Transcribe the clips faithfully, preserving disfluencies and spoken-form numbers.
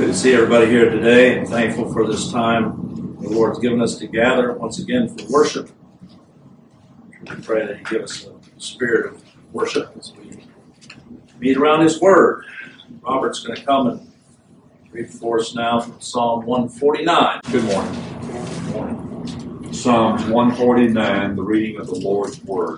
Good to see everybody here today, and thankful for this time the Lord's given us to gather once again for worship. We pray that He give us a spirit of worship as we meet around His Word. Robert's going to come and read for us now from Psalm one forty-nine. Good morning. Good morning. Psalms one forty-nine, the reading of the Lord's Word.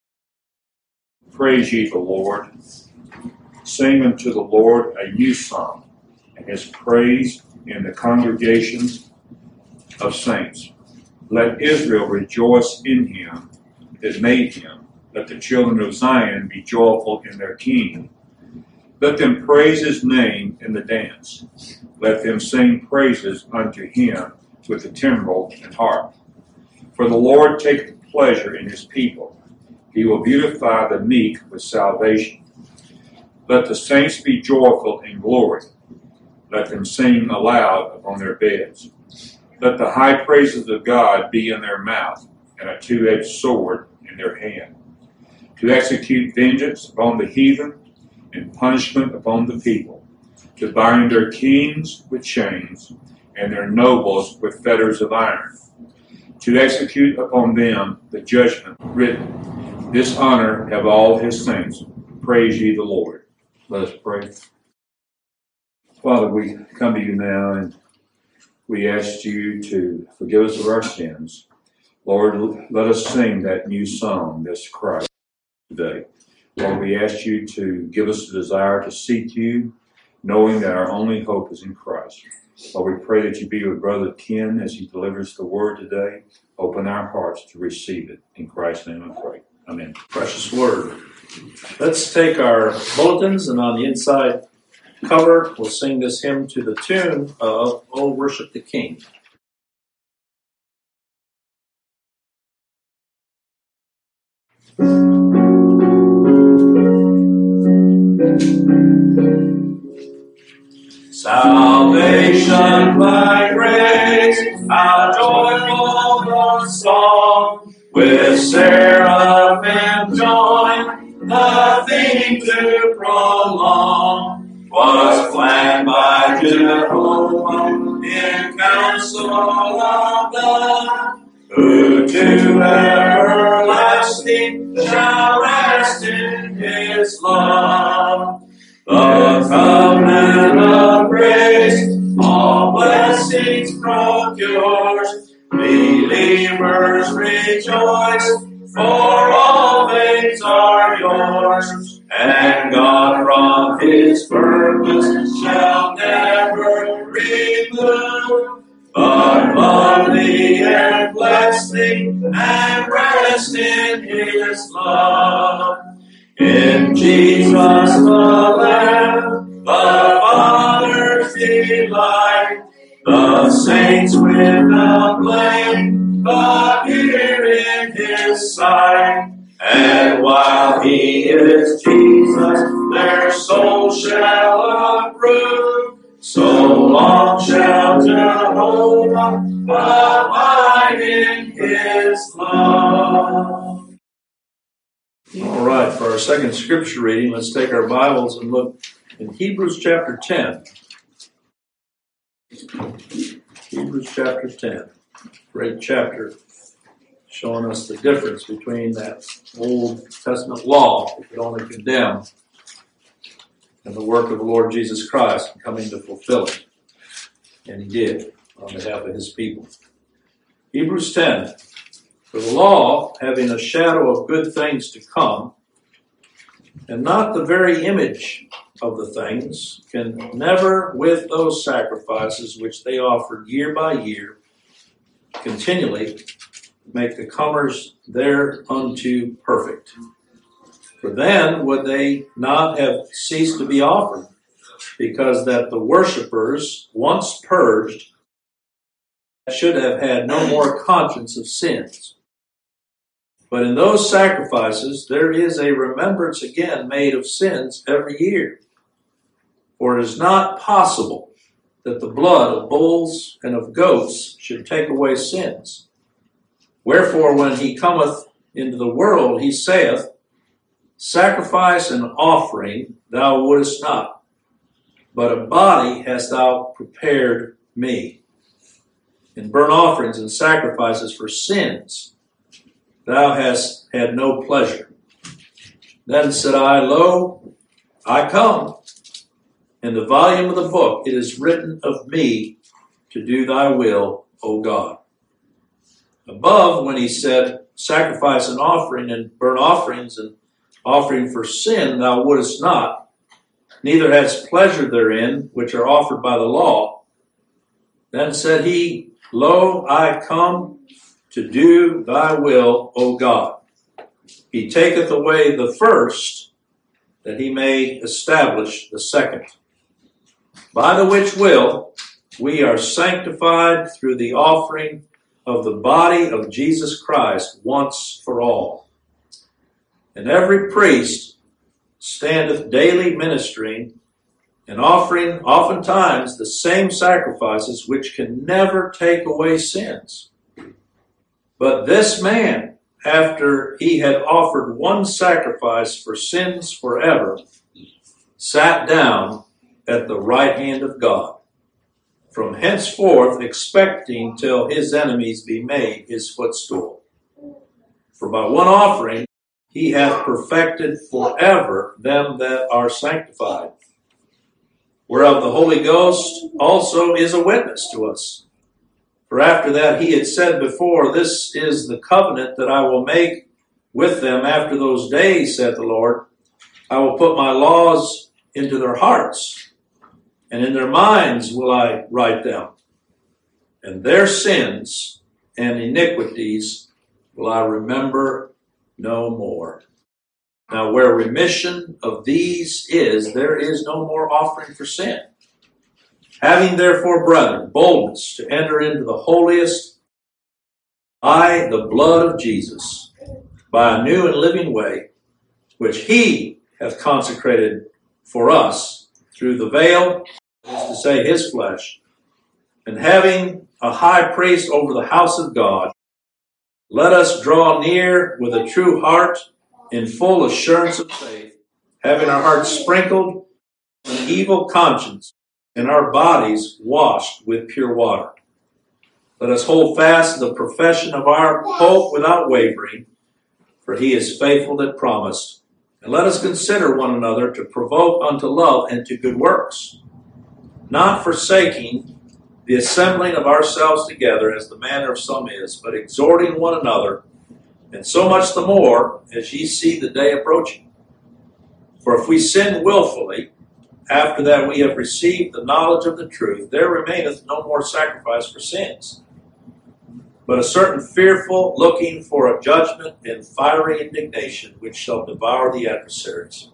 Praise ye the Lord. Sing unto the Lord a new song, and His praise in the congregations of saints. Let Israel rejoice in Him that made him. Let the children of Zion be joyful in their King. Let them praise His name in the dance. Let them sing praises unto Him with the timbrel and harp. For the Lord taketh pleasure in His people. He will beautify the meek with salvation. Let the saints be joyful in glory. Let them sing aloud upon their beds. Let the high praises of God be in their mouth, and a two-edged sword in their hand, to execute vengeance upon the heathen, and punishment upon the people, to bind their kings with chains, and their nobles with fetters of iron, to execute upon them the judgment written. This honor have all His saints. Praise ye the Lord. Let us pray. Father, we come to you now, and we ask you to forgive us of our sins. Lord, let us sing that new song, this Christ, today. Lord, we ask you to give us the desire to seek you, knowing that our only hope is in Christ. Lord, we pray that you be with Brother Ken as he delivers the word today. Open our hearts to receive it. In Christ's name I pray. Amen. Precious word. Let's take our bulletins, and on the inside cover, we'll sing this hymn to the tune of "Oh, Worship the King." Salvation by grace, how joyful the song, with seraphim join, the theme to prolong, was planned by Jehovah in counsel of love, who to everlasting shall rest in His love. The covenant of grace all blessings procures. Believers rejoice, for all things are yours. And God from His purpose shall never remove, but lovely and blessing and rest in His love. In Jesus the Lamb, the Father's delight, the saints without blame, but here in His sight. And while He is Jesus, their soul shall approve. So long shall Jehovah abide in His love. All right, for our second scripture reading, let's take our Bibles and look in Hebrews chapter ten. Hebrews chapter ten. Great chapter showing us the difference between that Old Testament law that could only condemn and the work of the Lord Jesus Christ coming to fulfill it. And He did on behalf of His people. Hebrews ten. For the law, having a shadow of good things to come, and not the very image of the things, can never, with those sacrifices which they offered year by year, continually make the comers thereunto perfect. For then would they not have ceased to be offered, because that the worshippers, once purged, should have had no more conscience of sins. But in those sacrifices there is a remembrance again made of sins every year. For it is not possible that the blood of bulls and of goats should take away sins. Wherefore when He cometh into the world, He saith, Sacrifice and offering thou wouldest not, but a body hast thou prepared me. In burnt offerings and sacrifices for sins thou hast had no pleasure. Then said I, Lo, I come. In the volume of the book it is written of me to do thy will, O God. Above, when he said, Sacrifice and offering and burnt offerings and offering for sin thou wouldest not, neither hadst pleasure therein, which are offered by the law. Then said he, Lo, I come to do thy will, O God. He taketh away the first, that he may establish the second. By the which will we are sanctified through the offering of the body of Jesus Christ once for all. And every priest standeth daily ministering and offering oftentimes the same sacrifices which can never take away sins. But this man, after he had offered one sacrifice for sins forever, sat down at the right hand of God, from henceforth expecting till his enemies be made his footstool. For by one offering he hath perfected forever them that are sanctified, whereof the Holy Ghost also is a witness to us. For after that he had said before, This is the covenant that I will make with them after those days, saith the Lord. I will put my laws into their hearts, and in their minds will I write them. And their sins and iniquities will I remember no more. Now where remission of these is, there is no more offering for sin. Having therefore, brethren, boldness to enter into the holiest by the blood of Jesus, by a new and living way, which he hath consecrated for us through the veil, that is to say, his flesh, and having a high priest over the house of God, let us draw near with a true heart in full assurance of faith, having our hearts sprinkled with an evil conscience, and our bodies washed with pure water. Let us hold fast the profession of our hope without wavering, for he is faithful that promised. And let us consider one another to provoke unto love and to good works, not forsaking the assembling of ourselves together as the manner of some is, but exhorting one another, and so much the more as ye see the day approaching. For if we sin willfully, after that we have received the knowledge of the truth, there remaineth no more sacrifice for sins, but a certain fearful looking for a judgment and fiery indignation, which shall devour the adversaries.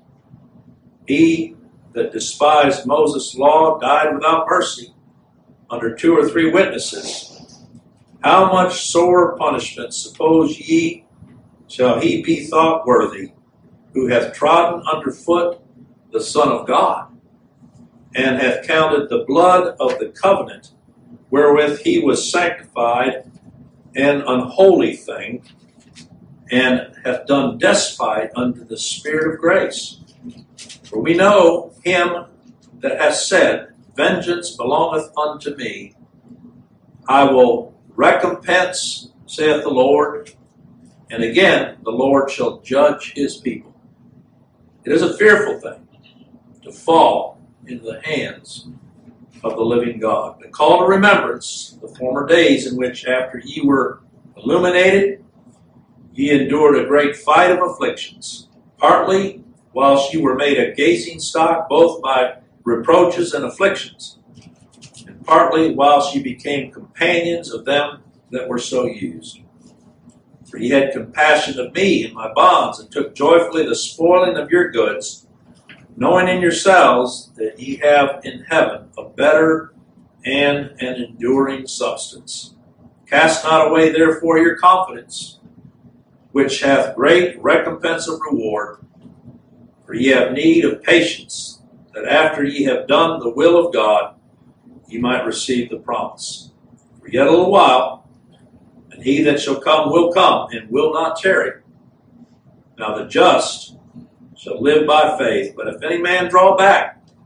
He that despised Moses' law died without mercy under two or three witnesses. How much sore punishment, suppose ye, shall he be thought worthy, who hath trodden under foot the Son of God, and hath counted the blood of the covenant wherewith he was sanctified an unholy thing, and hath done despite unto the Spirit of grace? For we know him that hath said, Vengeance belongeth unto me, I will recompense, saith the Lord. And again, the Lord shall judge his people. It is a fearful thing to fall into the hands of the living God. But call to remembrance the former days in which, after ye were illuminated, ye endured a great fight of afflictions, partly whilst ye were made a gazing stock both by reproaches and afflictions, and partly whilst ye became companions of them that were so used. For ye had compassion of me in my bonds, and took joyfully the spoiling of your goods, knowing in yourselves that ye have in heaven a better and an enduring substance. Cast not away therefore your confidence, which hath great recompense of reward. For ye have need of patience, that after ye have done the will of God, ye might receive the promise. For yet a little while, and he that shall come will come, and will not tarry. Now the just shall live by faith. But if any man draw back,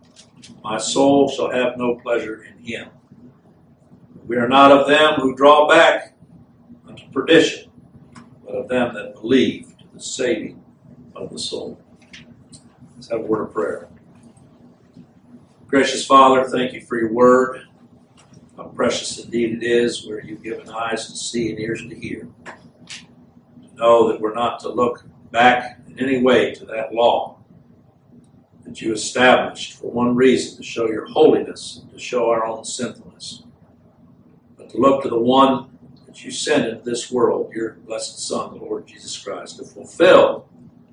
My soul shall have no pleasure in him. We are not of them who draw back unto perdition, but of them that believe to the saving of the soul. Let's have a word of prayer. Gracious Father, thank you for your word. How precious indeed it is where you've given eyes to see and ears to hear. To know that we're not to look back in any way to that law that you established for one reason, to show your holiness, and to show our own sinfulness. But to look to the one that you sent into this world, your blessed Son, the Lord Jesus Christ, to fulfill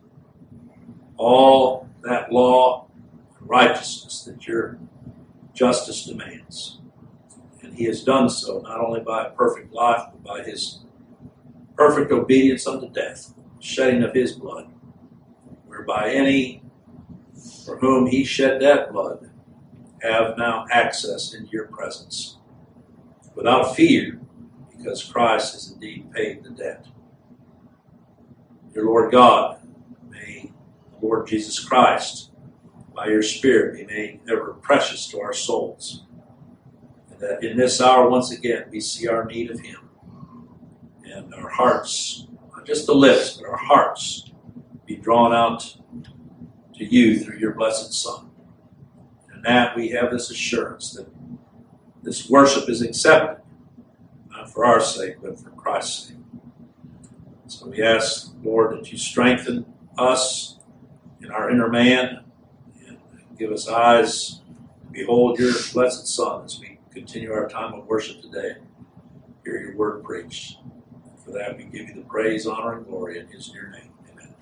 all that law and righteousness that your justice demands. And he has done so not only by a perfect life, but by his perfect obedience unto death, shedding of his blood, whereby any for whom he shed that blood have now access into your presence without fear, because Christ has indeed paid the debt. Dear Lord God, may the Lord Jesus Christ, by your Spirit, be made ever precious to our souls, and that in this hour once again we see our need of him, and our hearts, not just the lips, but our hearts be drawn out to you through your blessed Son. And that we have this assurance that this worship is accepted, not for our sake, but for Christ's sake. So we ask, Lord, that you strengthen us in our inner man and give us eyes to behold your blessed Son as we continue our time of worship today. Hear your word preached. And for that we give you the praise, honor, and glory in his dear name.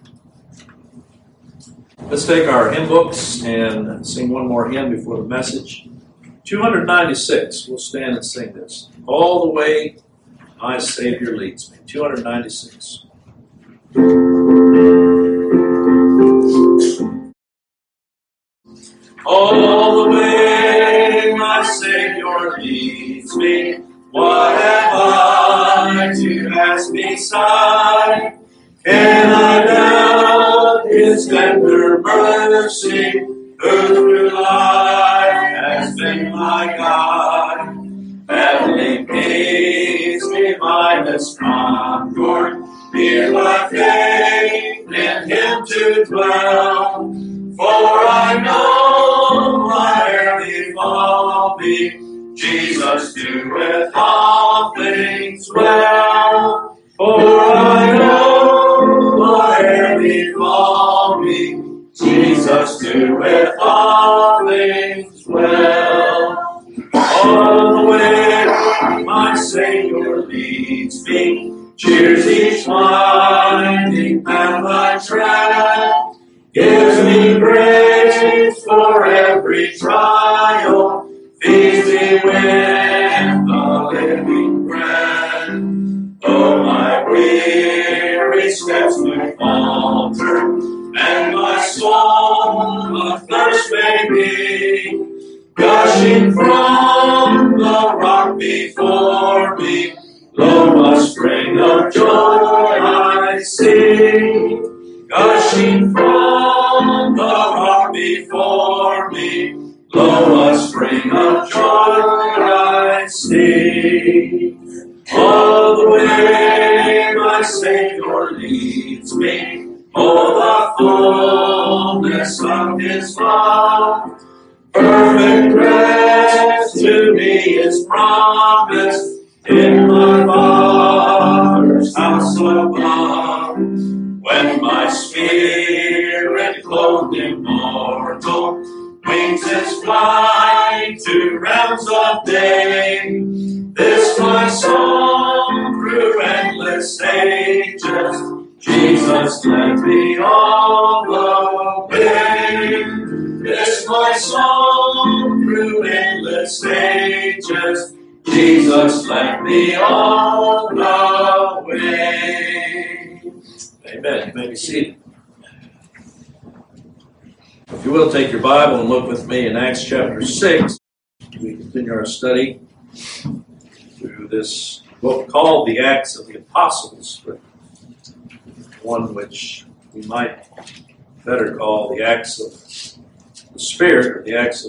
Let's take our hymn books and sing one more hymn before the message. two ninety-six. We'll stand and sing this. All the way my Savior leads me. two ninety-six. All the way my Savior leads me. What have I to ask beside? Can I doubt his tender mercy, who through life has been my guide? Heavenly peace, divinest concord, here by faith in him to dwell. For I know whate'er befall me, Jesus doeth all things well. For I know whate'er befall me, Jesus doeth all things well. All the way my Savior leads me, cheers each winding path I tread, gives me grace for every trial, feeds me with the living bread. Though my weary steps may falter, and my soul athirst may be, gushing from the rock before me, lo, a spring of joy I see. Gushing from the rock before me, lo, a spring of joy I see. All the way my Savior leads me, oh, the fullness of his love. Perfect rest to me is promised in my Father's house above. When my spirit, clothed immortal, wings its flight to realms of day, this my song through endless ages, Jesus led me all the way. This my song through endless ages, Jesus led me all the way. Amen. You may be seated. If you will, take your Bible and look with me in Acts chapter six. We continue our study through this book called the Acts of the Apostles, but one which we might better call the Acts of the Spirit, or the Acts of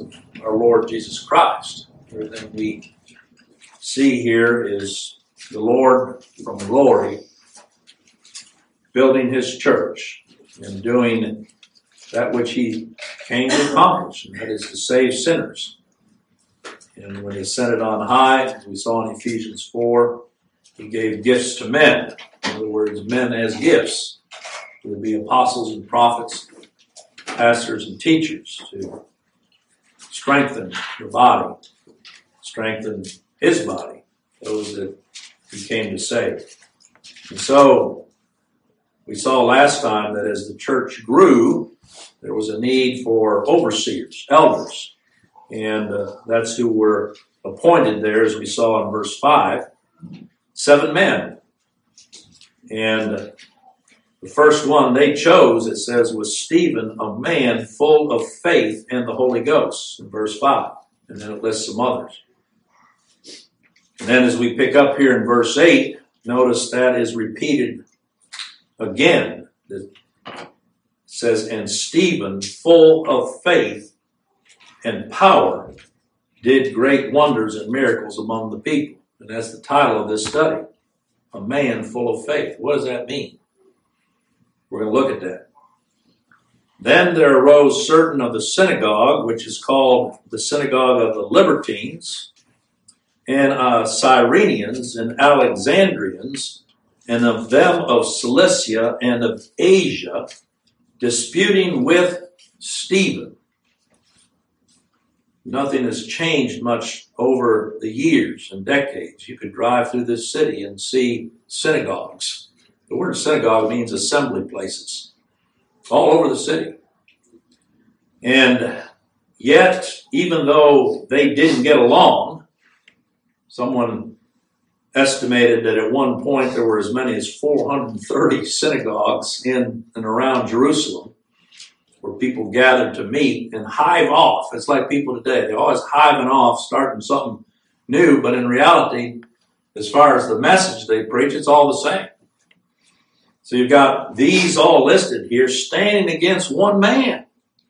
our Lord Jesus Christ. Everything we see here is the Lord from glory building his church and doing that which he came to accomplish, and that is to save sinners. And when he ascended on high, as we saw in Ephesians four, he gave gifts to men. In other words, men as gifts. There would be apostles and prophets, pastors and teachers to strengthen the body, strengthen his body, those that he came to save. And so we saw last time that as the church grew, there was a need for overseers, elders. And uh, that's who were appointed there, as we saw in verse five. Seven men. And uh, the first one they chose, it says, was Stephen, a man full of faith and the Holy Ghost, in verse five. And then it lists some others. And then as we pick up here in verse eight, notice that is repeated again. It says, and Stephen, full of faith and power, did great wonders and miracles among the people. And that's the title of this study. A man full of faith. What does that mean? We're going to look at that. Then there arose certain of the synagogue, which is called the synagogue of the Libertines, and uh, Cyrenians and Alexandrians, and of them of Cilicia and of Asia, disputing with Stephen. Nothing has changed much over the years and decades. You could drive through this city and see synagogues. The word synagogue means assembly places all over the city. And yet, even though they didn't get along, someone estimated that at one point there were as many as four hundred thirty synagogues in and around Jerusalem where people gathered to meet and hive off. It's like people today. They're always hiving off, starting something new, but in reality, as far as the message they preach, it's all the same. So you've got these all listed here standing against one man.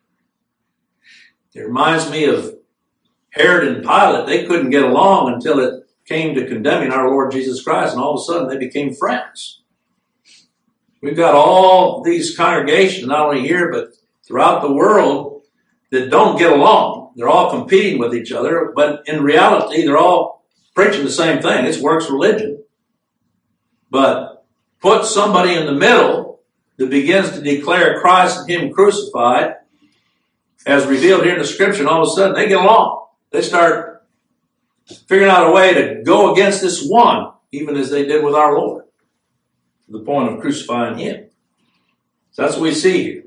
It reminds me of Herod and Pilate. They couldn't get along until it came to condemning our Lord Jesus Christ, and all of a sudden they became friends. We've got all these congregations, not only here, but throughout the world, that don't get along. They're all competing with each other, but in reality, they're all preaching the same thing. It's works religion. But put somebody in the middle that begins to declare Christ and him crucified, as revealed here in the scripture, and all of a sudden they get along. They start figuring out a way to go against this one, even as they did with our Lord, to the point of crucifying him. So that's what we see here.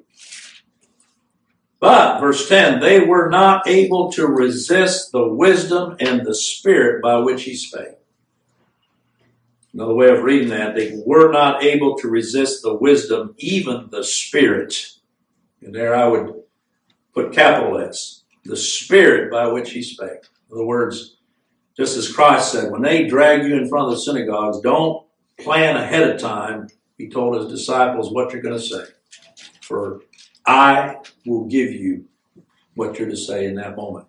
But, verse ten, they were not able to resist the wisdom and the spirit by which he spake. Another way of reading that, they were not able to resist the wisdom, even the spirit. And there I would put capital S, the spirit by which he spake. In other words, just as Christ said, when they drag you in front of the synagogues, don't plan ahead of time, he told his disciples, what you're going to say. For I will give you what you're to say in that moment.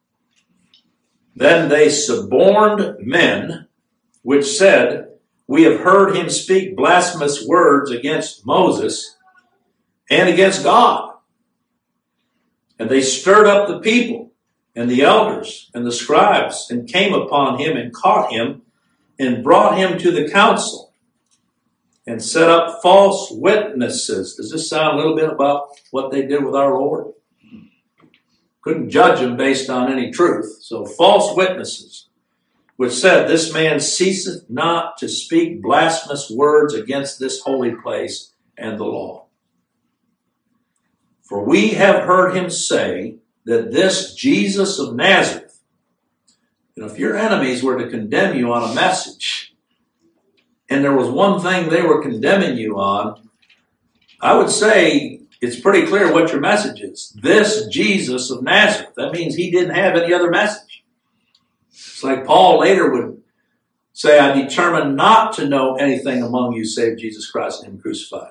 Then they suborned men, which said, we have heard him speak blasphemous words against Moses and against God. And they stirred up the people and the elders and the scribes and came upon him and caught him and brought him to the council and set up false witnesses. Does this sound a little bit about what they did with our Lord? Couldn't judge him based on any truth. So false witnesses, which said, this man ceaseth not to speak blasphemous words against this holy place and the law. For we have heard him say that this Jesus of Nazareth, you know, if your enemies were to condemn you on a message, and there was one thing they were condemning you on, I would say it's pretty clear what your message is. This Jesus of Nazareth. That means he didn't have any other message. It's like Paul later would say, I determined not to know anything among you save Jesus Christ and him crucified.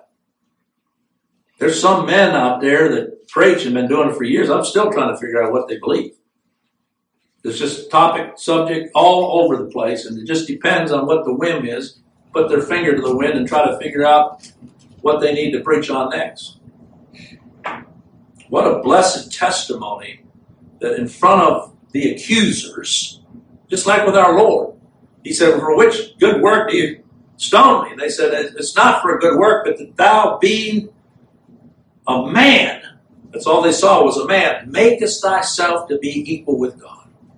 There's some men out there that preach and been doing it for years. I'm still trying to figure out what they believe. There's just topic, subject all over the place, and it just depends on what the whim is. Put their finger to the wind and try to figure out what they need to preach on next. What a blessed testimony that in front of the accusers, just like with our Lord, he said, for which good work do you stone me? And they said, it's not for a good work, but that thou being a man, that's all they saw was a man, makest thyself to be equal with God.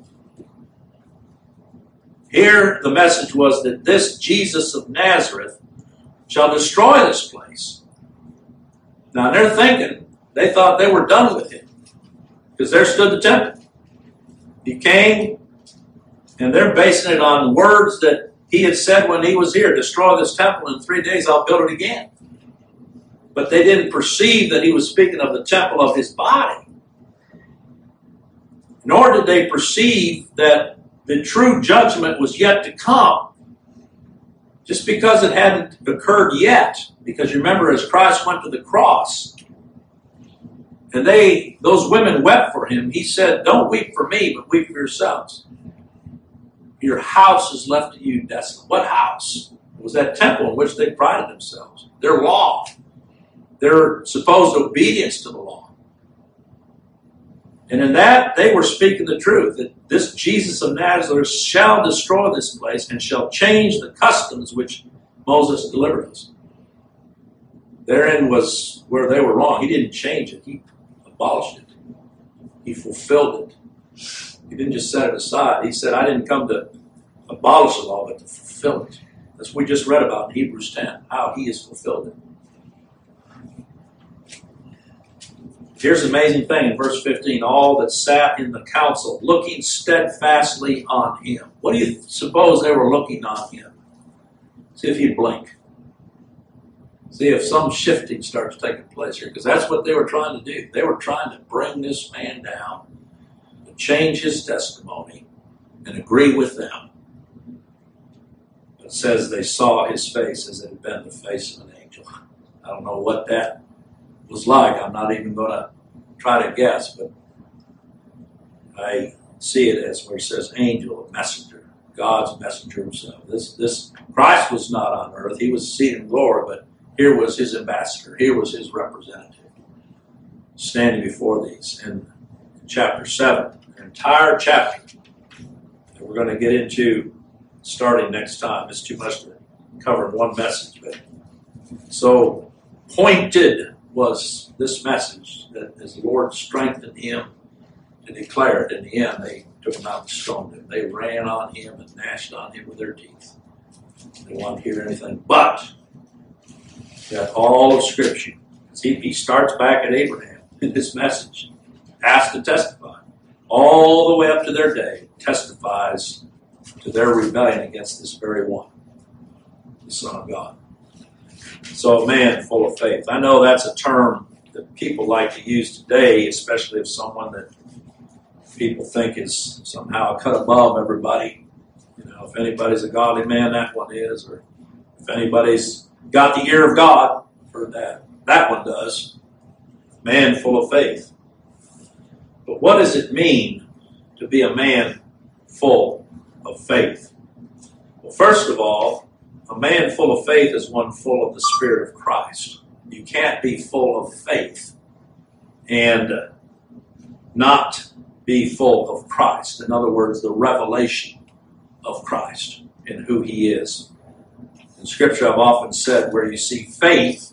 Here the message was that this Jesus of Nazareth shall destroy this place. Now they're thinking, they thought they were done with him, because there stood the temple. He came, and they're basing it on words that he had said when he was here, destroy this temple, in three days I'll build it again. But they didn't perceive that he was speaking of the temple of his body. Nor did they perceive that the true judgment was yet to come. Just because it hadn't occurred yet. Because you remember, as Christ went to the cross, and they, those women wept for him, he said, don't weep for me, but weep for yourselves. Your house is left to you desolate. What house? It was that temple in which they prided themselves. Their law. Their supposed obedience to the law. And in that, they were speaking the truth, that this Jesus of Nazareth shall destroy this place and shall change the customs which Moses delivered us. Therein was where they were wrong. He didn't change it. He abolished it. He fulfilled it. He didn't just set it aside. He said, I didn't come to abolish the law, but to fulfill it. That's what we just read about in Hebrews ten, how he has fulfilled it. Here's the amazing thing in verse fifteen. All that sat in the council, looking steadfastly on him. What do you suppose they were looking on him? See if he'd blink. See if some shifting starts taking place here. Because that's what they were trying to do. They were trying to bring this man down, to change his testimony, and agree with them. It says they saw his face as it had been the face of an angel. I don't know what that was like. I'm not even going to try to guess, but I see it as where he says angel, a messenger, God's messenger himself. This, this Christ was not on earth. He was seated in glory, but here was his ambassador. Here was his representative standing before these. In chapter seven, an entire chapter that we're going to get into starting next time. It's too much to cover in one message, but so pointed was this message that as the Lord strengthened him to declare it. In the end, they took him out and stoned him. They ran on him and gnashed on him with their teeth. They wanted to hear anything but that all of Scripture. See, he starts back at Abraham in this message, asked to testify. All the way up to their day, testifies to their rebellion against this very one, the Son of God. So a man full of faith. I know that's a term that people like to use today, especially if someone that people think is somehow cut above everybody. You know, if anybody's a godly man, that one is. Or if anybody's got the ear of God, for that, that one does. Man full of faith. But what does it mean to be a man full of faith? Well, first of all, a man full of faith is one full of the Spirit of Christ. You can't be full of faith and not be full of Christ. In other words, the revelation of Christ and who he is. In Scripture, I've often said where you see faith,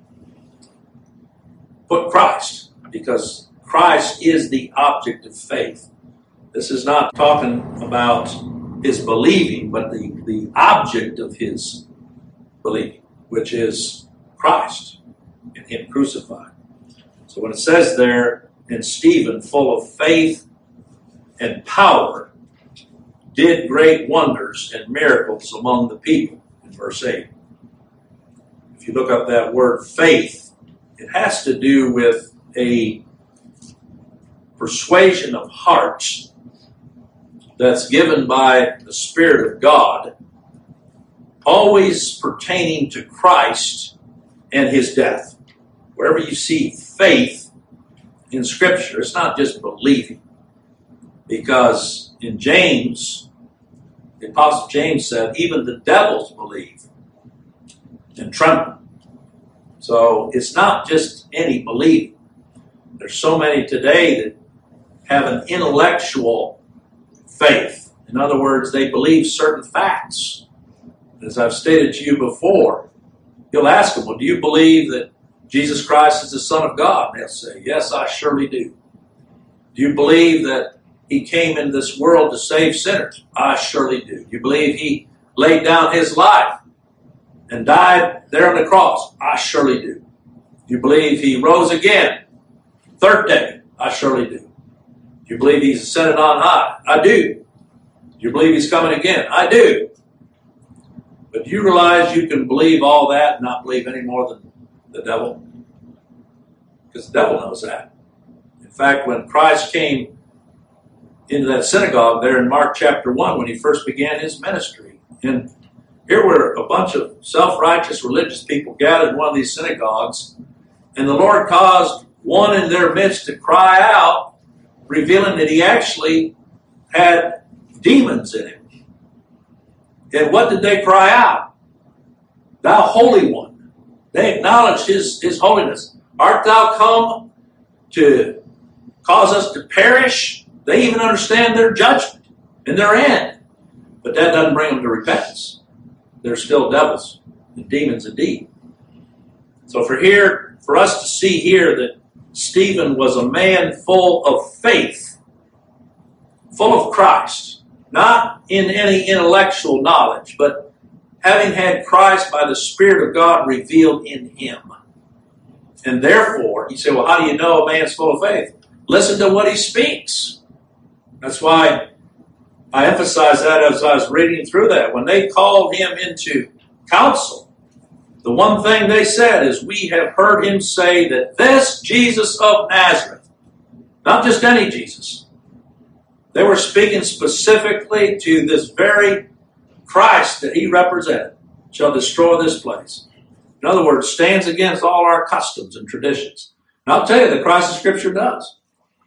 put Christ, because Christ is the object of faith. This is not talking about his believing, but the, the object of his believing, which is Christ and him crucified. So when it says there in Stephen, full of faith and power, did great wonders and miracles among the people, in verse eight. If you look up that word faith, it has to do with a persuasion of hearts that's given by the Spirit of God, always pertaining to Christ and his death. Wherever you see faith in Scripture, it's not just believing. Because in James, the Apostle James said, even the devils believe and tremble. So it's not just any belief. There's so many today that have an intellectual faith. In other words, they believe certain facts. As I've stated to you before, you'll ask them, well, do you believe that Jesus Christ is the Son of God? And they'll say, yes, I surely do. Do you believe that He came in this world to save sinners? I surely do. Do you believe He laid down His life and died there on the cross? I surely do. Do you believe He rose again third day? I surely do. Do you believe He's ascended on high? I do. Do you believe He's coming again? I do. But do you realize you can believe all that and not believe any more than the devil? Because the devil knows that. In fact, when Christ came into that synagogue there in Mark chapter one, when He first began His ministry, and here were a bunch of self-righteous religious people gathered in one of these synagogues, and the Lord caused one in their midst to cry out, revealing that he actually had demons in him. And what did they cry out? Thou Holy One. They acknowledged his, his holiness. Art thou come to cause us to perish? They even understand their judgment and their end. But that doesn't bring them to repentance. They're still devils and demons indeed. So for here, for us to see here that Stephen was a man full of faith, full of Christ, not in any intellectual knowledge, but having had Christ by the Spirit of God revealed in him. And therefore, you say, well, how do you know a man's full of faith? Listen to what he speaks. That's why I emphasized that as I was reading through that. When they called him into council, the one thing they said is, we have heard him say that this Jesus of Nazareth, not just any Jesus, they were speaking specifically to this very Christ that he represented, shall destroy this place. In other words, stands against all our customs and traditions. And I'll tell you, the Christ of Scripture does.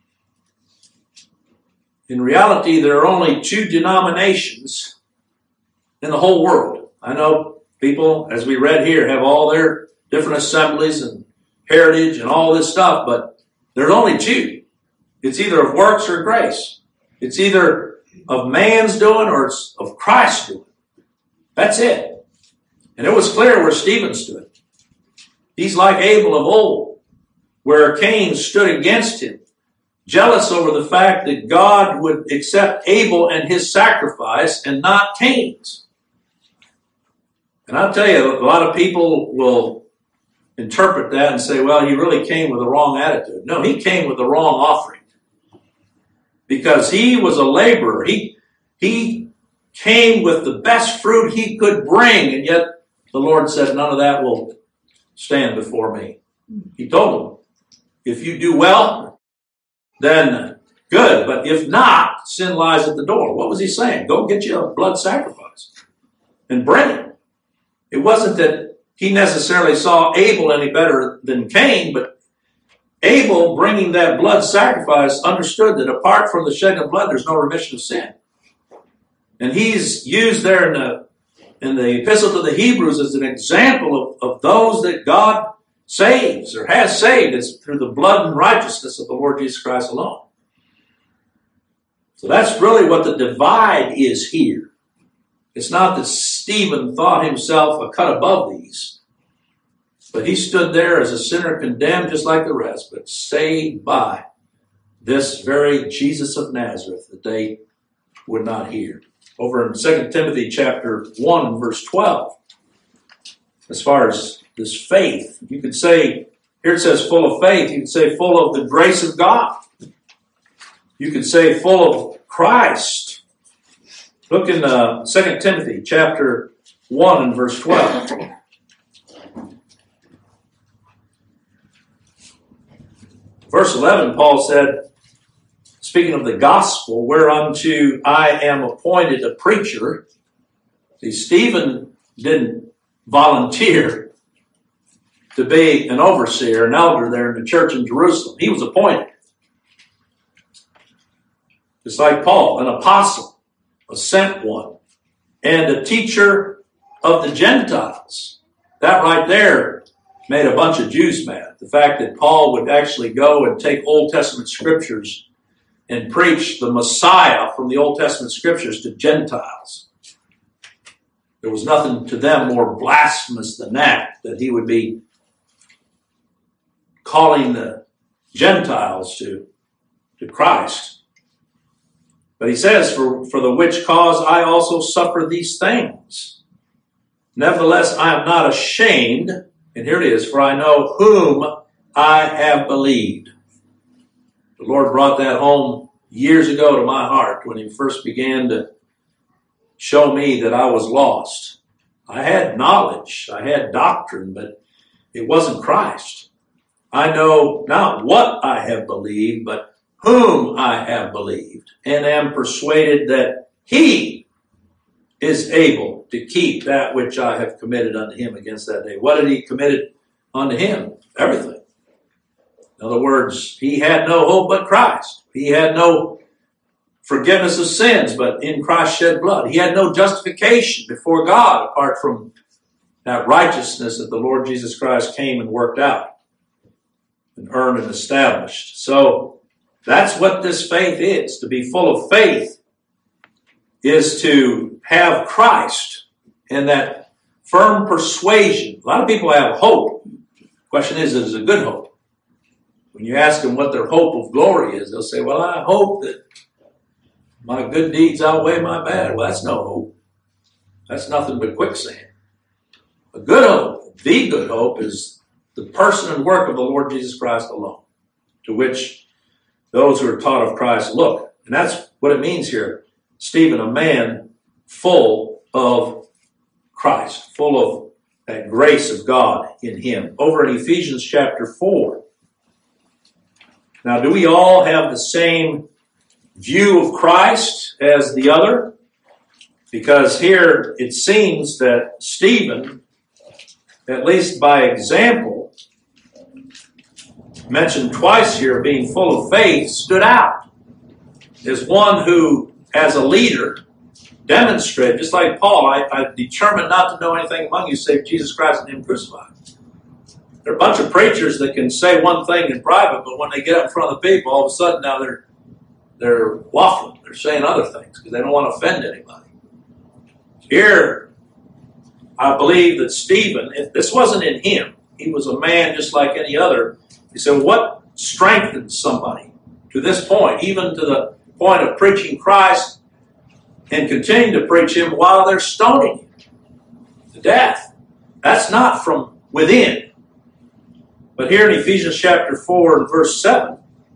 In reality, there are only two denominations in the whole world. I know people, as we read here, have all their different assemblies and heritage and all this stuff, but there's only two. It's either of works or grace. It's either of man's doing or it's of Christ's doing. That's it. And it was clear where Stephen stood. He's like Abel of old, where Cain stood against him, jealous over the fact that God would accept Abel and his sacrifice and not Cain's. And I'll tell you, a lot of people will interpret that and say, well, he really came with the wrong attitude. No, he came with the wrong offering. Because he was a laborer. He, he came with the best fruit he could bring, and yet the Lord said, none of that will stand before me. He told him, if you do well, then good. But if not, sin lies at the door. What was he saying? Go get you a blood sacrifice and bring it. It wasn't that he necessarily saw Abel any better than Cain, but Abel, bringing that blood sacrifice, understood that apart from the shedding of blood, there's no remission of sin. And he's used there in the, in the Epistle to the Hebrews as an example of, of those that God saves or has saved. It's through the blood and righteousness of the Lord Jesus Christ alone. So that's really what the divide is here. It's not that Stephen thought himself a cut above these. But he stood there as a sinner condemned just like the rest, but saved by this very Jesus of Nazareth that they would not hear. Over in Second Timothy chapter one, verse twelve, as far as this faith, you could say, here it says full of faith, you could say full of the grace of God. You could say full of Christ. Look in uh, Second Timothy chapter one and verse twelve. Verse eleven, Paul said, speaking of the gospel, whereunto I am appointed a preacher. See, Stephen didn't volunteer to be an overseer, an elder there in the church in Jerusalem. He was appointed. Just like Paul, an apostle, a sent one, and a teacher of the Gentiles. That right there made a bunch of Jews mad. The fact that Paul would actually go and take Old Testament scriptures and preach the Messiah from the Old Testament scriptures to Gentiles. There was nothing to them more blasphemous than that, that he would be calling the Gentiles to, to Christ. But he says, for, for the which cause I also suffer these things. Nevertheless, I am not ashamed, and here it is, for I know whom I have believed. The Lord brought that home years ago to my heart when he first began to show me that I was lost. I had knowledge, I had doctrine, but it wasn't Christ. I know not what I have believed, but whom I have believed, and am persuaded that he is able to keep that which I have committed unto him against that day. What did he commit unto him? Everything. In other words, he had no hope but Christ. He had no forgiveness of sins, but in Christ's shed blood. He had no justification before God apart from that righteousness that the Lord Jesus Christ came and worked out and earned and established. So that's what this faith is. To be full of faith is to have Christ and that firm persuasion. A lot of people have hope. The question is, is it a good hope? When you ask them what their hope of glory is, they'll say, well, I hope that my good deeds outweigh my bad. Well, that's no hope. That's nothing but quicksand. A good hope, the good hope, is the person and work of the Lord Jesus Christ alone, to which those who are taught of Christ look. And that's what it means here. Stephen, a man full of Christ, full of that grace of God in him. Over in Ephesians chapter four. Now, do we all have the same view of Christ as the other? Because here it seems that Stephen, at least by example, mentioned twice here, being full of faith, stood out as one who, as a leader, demonstrated, just like Paul, I, I determined not to know anything among you save Jesus Christ and him crucified. There are a bunch of preachers that can say one thing in private, but when they get up in front of the people, all of a sudden now they're they're waffling. They're saying other things because they don't want to offend anybody. Here, I believe that Stephen, if this wasn't in him, he was a man just like any other. He said, what strengthens somebody to this point, even to the point of preaching Christ and continuing to preach him while they're stoning him to death? That's not from within. But here in Ephesians chapter four and verse seven,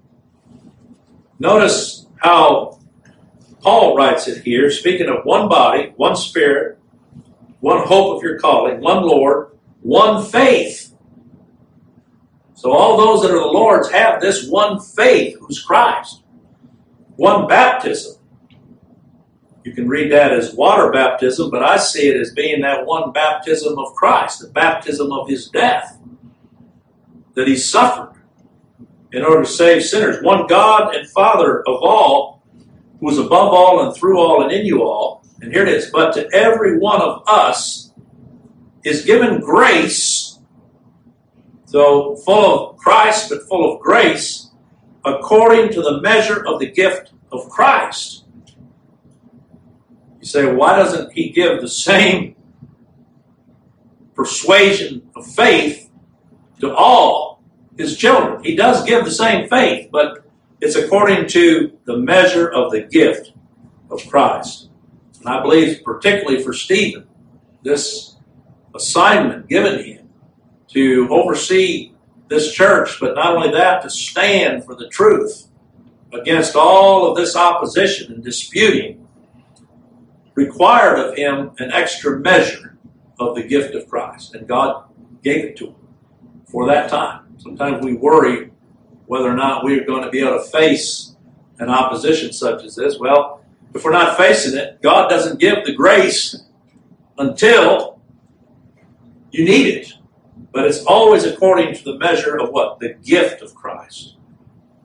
notice how Paul writes it here, speaking of one body, one spirit, one hope of your calling, one Lord, one faith. So all those that are the Lord's have this one faith, who's Christ. One baptism. You can read that as water baptism, but I see it as being that one baptism of Christ, the baptism of his death, that he suffered in order to save sinners. One God and Father of all, who is above all and through all and in you all. And here it is. But to every one of us is given grace, so full of Christ but full of grace, according to the measure of the gift of Christ. You say, why doesn't he give the same persuasion of faith to all his children? He does give the same faith, but it's according to the measure of the gift of Christ. And I believe particularly for Stephen, this assignment given him to oversee this church, but not only that, to stand for the truth against all of this opposition and disputing, required of him an extra measure of the gift of Christ. And God gave it to him for that time. Sometimes we worry whether or not we're going to be able to face an opposition such as this. Well, if we're not facing it, God doesn't give the grace until you need it. But it's always according to the measure of what? The gift of Christ.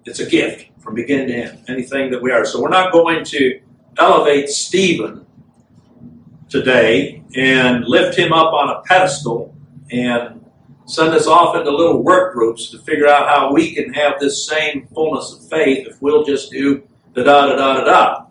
It's a gift from beginning to end, anything that we are. So we're not going to elevate Stephen today and lift him up on a pedestal and send us off into little work groups to figure out how we can have this same fullness of faith if we'll just do da-da-da-da-da-da.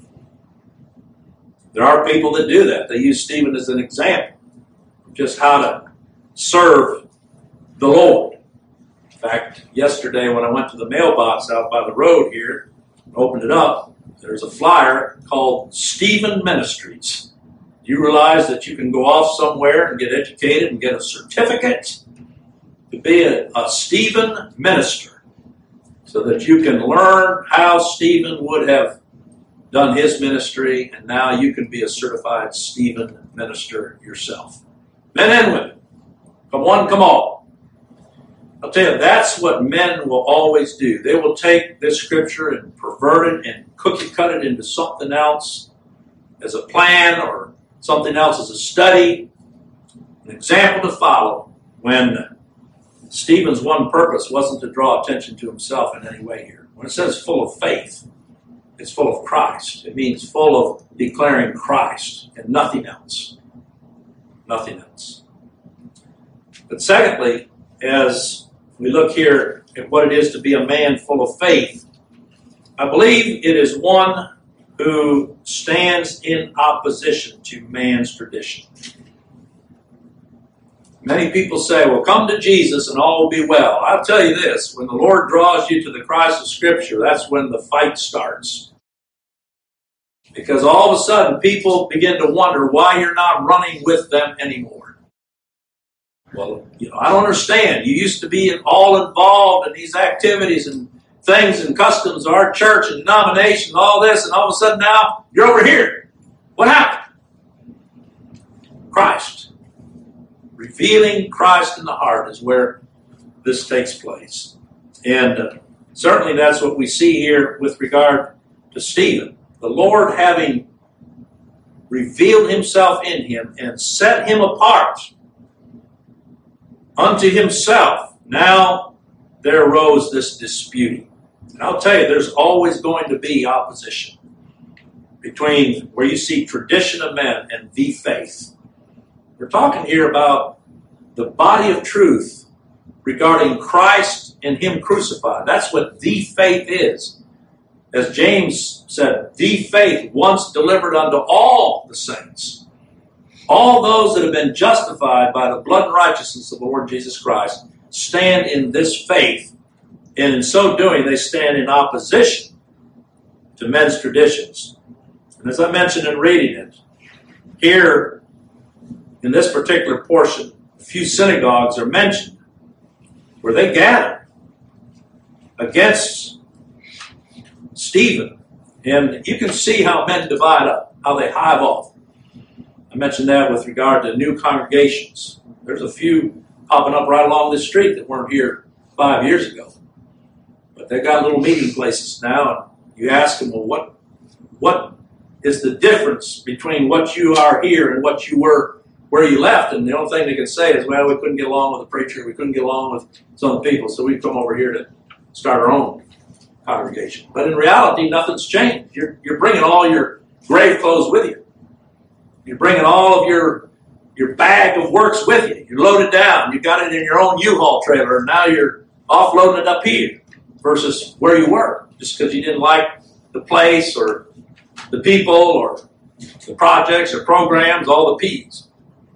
There are people that do that. They use Stephen as an example of just how to serve the Lord. In fact, yesterday when I went to the mailbox out by the road here, opened it up, there's a flyer called Stephen Ministries. Do you realize that you can go off somewhere and get educated and get a certificate to be a, a Stephen minister so that you can learn how Stephen would have done his ministry, and now you can be a certified Stephen minister yourself. Men and women, come one, come all. I'll tell you, that's what men will always do. They will take this scripture and pervert it and cookie cut it into something else as a plan or something else as a study, an example to follow, when Stephen's one purpose wasn't to draw attention to himself in any way here. When it says full of faith, it's full of Christ. It means full of declaring Christ and nothing else. Nothing else. But secondly, as we look here at what it is to be a man full of faith, I believe it is one who stands in opposition to man's tradition. Many people say, well, come to Jesus and all will be well. I'll tell you this, when the Lord draws you to the Christ of Scripture, that's when the fight starts. Because all of a sudden, people begin to wonder why you're not running with them anymore. Well, you know, I don't understand. You used to be all involved in these activities and things and customs of our church and denomination and all this, and all of a sudden now, you're over here. What happened? Christ. Revealing Christ in the heart is where this takes place. And uh, certainly that's what we see here with regard to Stephen. The Lord having revealed himself in him and set him apart unto himself, now there arose this disputing. And I'll tell you, there's always going to be opposition between where you see tradition of men and the faith. We're talking here about the body of truth regarding Christ and him crucified. That's what the faith is. As James said, the faith once delivered unto all the saints. All those that have been justified by the blood and righteousness of the Lord Jesus Christ stand in this faith. And in so doing, they stand in opposition to men's traditions. And as I mentioned in reading it, here in this particular portion, a few synagogues are mentioned where they gather against Stephen. And you can see how men divide up, how they hive off. I mentioned that with regard to new congregations. There's a few popping up right along this street that weren't here five years ago. But they've got little meeting places now. And you ask them, well, what, what is the difference between what you are here and what you were where you left? And the only thing they can say is, well, we couldn't get along with the preacher. We couldn't get along with some of the people. So we've come over here to start our own congregation. But in reality, nothing's changed. You're, you're bringing all your grave clothes with you. You're bringing all of your, your bag of works with you. You're loaded down. You got it in your own U-Haul trailer, and now you're offloading it up here versus where you were, just because you didn't like the place or the people or the projects or programs, all the P's.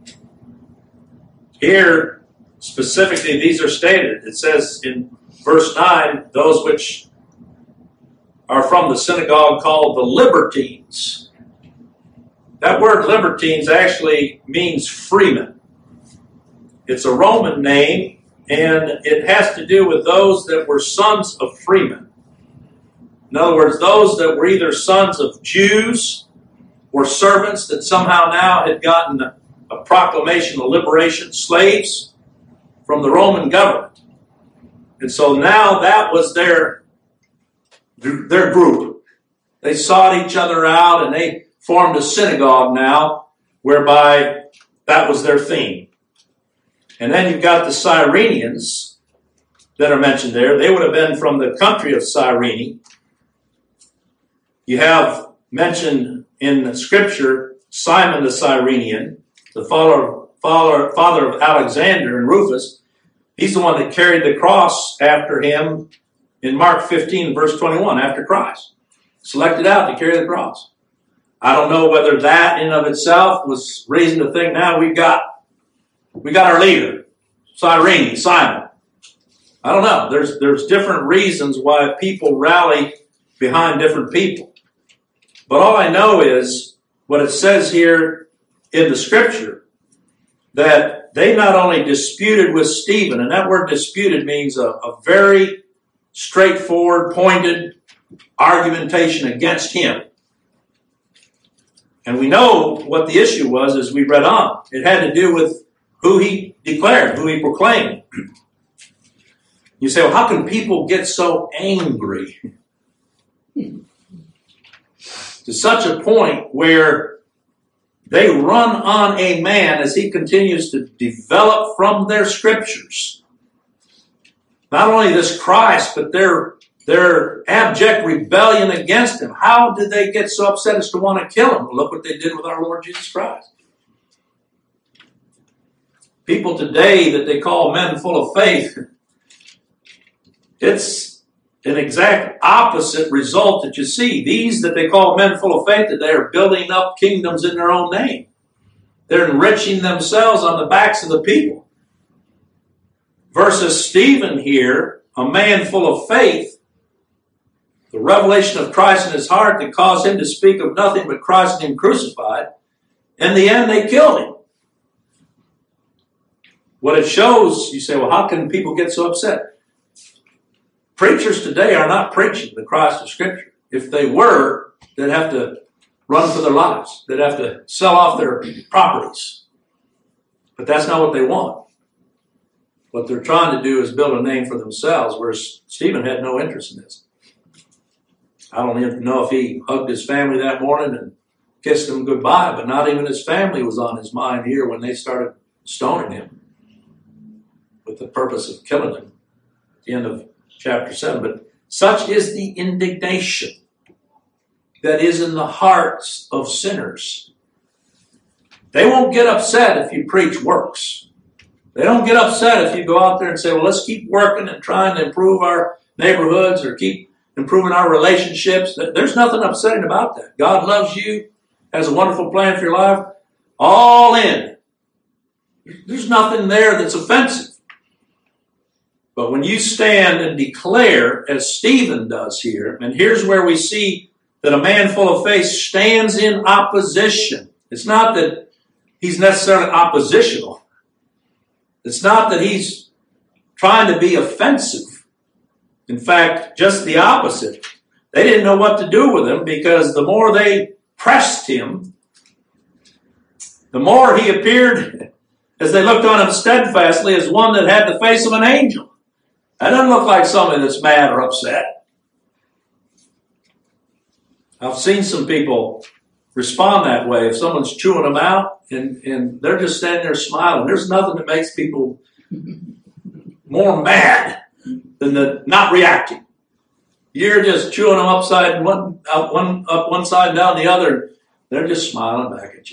Here, specifically, these are stated. It says in verse nine, those which are from the synagogue called the Libertines. That word Libertines actually means freemen. It's a Roman name, and it has to do with those that were sons of freemen. In other words, those that were either sons of Jews or servants that somehow now had gotten a, a proclamation of liberation, slaves from the Roman government. And so now that was their, their group. They sought each other out and they formed a synagogue now whereby that was their theme. And then you've got the Cyrenians that are mentioned there, they would have been from the country of Cyrene. You have mentioned in Scripture Simon the Cyrenian, the father, father, father of Alexander and Rufus. He's the one that carried the cross after him in Mark fifteen, verse twenty-one, after Christ. Selected out to carry the cross. I don't know whether that in of itself was reason to think, now we've got, we got our leader, Cyrene, Simon. I don't know. There's, there's different reasons why people rally behind different people. But all I know is what it says here in the Scripture, that they not only disputed with Stephen, and that word disputed means a, a very straightforward, pointed argumentation against him. And we know what the issue was as we read on. It had to do with who he declared, who he proclaimed. You say, well, how can people get so angry to such a point where they run on a man as he continues to develop from their scriptures not only this Christ, but their, their abject rebellion against him? How did they get so upset as to want to kill him? Well, look what they did with our Lord Jesus Christ. People today that they call men full of faith, it's an exact opposite result that you see. These that they call men full of faith, that they are building up kingdoms in their own name. They're enriching themselves on the backs of the people. Versus Stephen here, a man full of faith, the revelation of Christ in his heart that caused him to speak of nothing but Christ and him crucified. In the end, they killed him. What it shows, you say, well, how can people get so upset? Preachers today are not preaching the Christ of Scripture. If they were, they'd have to run for their lives. They'd have to sell off their properties. But that's not what they want. What they're trying to do is build a name for themselves, whereas Stephen had no interest in this. I don't even know if he hugged his family that morning and kissed them goodbye, but not even his family was on his mind here when they started stoning him with the purpose of killing him at the end of chapter seven. But such is the indignation that is in the hearts of sinners. They won't get upset if you preach works. They don't get upset if you go out there and say, well, let's keep working and trying to improve our neighborhoods or keep improving our relationships. There's nothing upsetting about that. God loves you, has a wonderful plan for your life. All in. There's nothing there that's offensive. But when you stand and declare, as Stephen does here, and here's where we see that a man full of faith stands in opposition. It's not that he's necessarily oppositional. It's not that he's trying to be offensive. In fact, just the opposite. They didn't know what to do with him because the more they pressed him, the more he appeared, as they looked on him steadfastly, as one that had the face of an angel. That doesn't look like somebody that's mad or upset. I've seen some people respond that way. If someone's chewing them out and, and they're just standing there smiling, there's nothing that makes people more mad than the not reacting. You're just chewing them upside one up one up one side and down the other. They're just smiling back at you.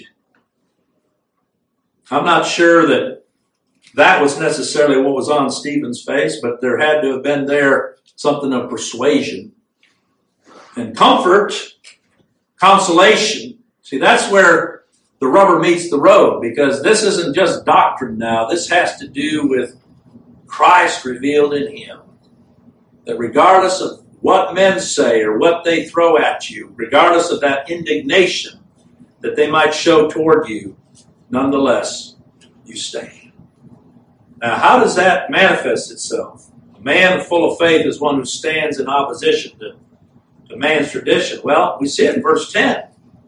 I'm not sure that that was necessarily what was on Stephen's face, but there had to have been there something of persuasion and comfort, consolation. See, that's where the rubber meets the road, because this isn't just doctrine now. This has to do with Christ revealed in him. That regardless of what men say or what they throw at you, regardless of that indignation that they might show toward you, nonetheless, you stand. Now, how does that manifest itself? A man full of faith is one who stands in opposition to, to man's tradition. Well, we see it in verse ten.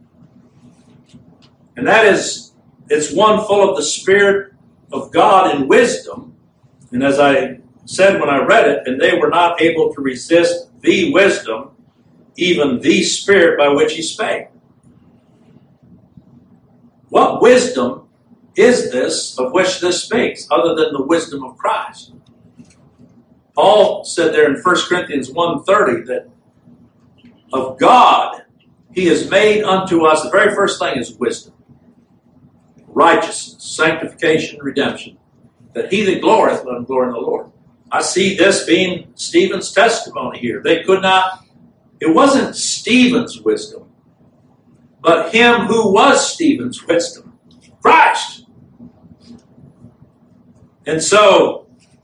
And that is, it's one full of the Spirit of God in wisdom. And as I said when I read it, and they were not able to resist the wisdom, even the Spirit by which he spake. What wisdom is this of which this speaks, other than the wisdom of Christ? Paul said there in First Corinthians one thirty that of God he has made unto us, the very first thing is wisdom, righteousness, sanctification, redemption, that he that glorieth, let him glory in the Lord. I see this being Stephen's testimony here. They could not, it wasn't Stephen's wisdom, but him who was Stephen's wisdom, Christ. And so,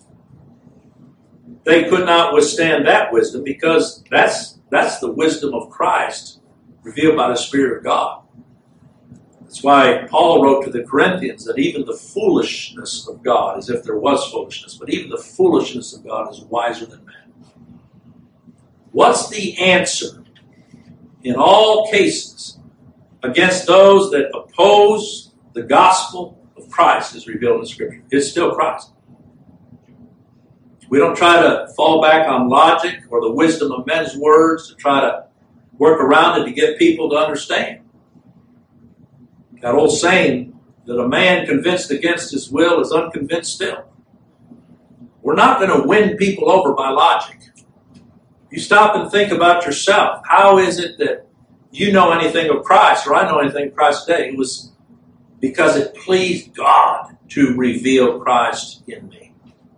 they could not withstand that wisdom because that's, that's the wisdom of Christ revealed by the Spirit of God. That's why Paul wrote to the Corinthians that even the foolishness of God, as if there was foolishness, but even the foolishness of God is wiser than man. What's the answer in all cases against those that oppose the gospel of Christ as revealed in Scripture? It's still Christ. We don't try to fall back on logic or the wisdom of men's words to try to work around it to get people to understand. That old saying that a man convinced against his will is unconvinced still. We're not going to win people over by logic. You stop and think about yourself. How is it that you know anything of Christ, or I know anything of Christ today? It was because it pleased God to reveal Christ in me.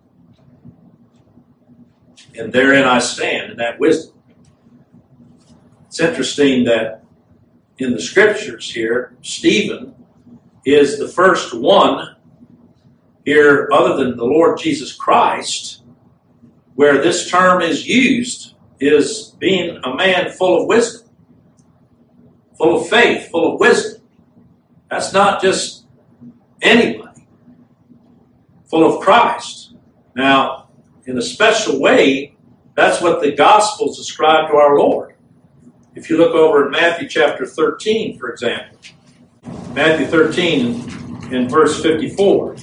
And therein I stand, in that wisdom. It's interesting that in the Scriptures here, Stephen is the first one here, other than the Lord Jesus Christ, where this term is used, is being a man full of wisdom, full of faith, full of wisdom. That's not just anybody. Full of Christ. Now, in a special way, that's what the Gospels ascribe to our Lord. If you look over in Matthew chapter thirteen, for example, Matthew thirteen and verse fifty-four.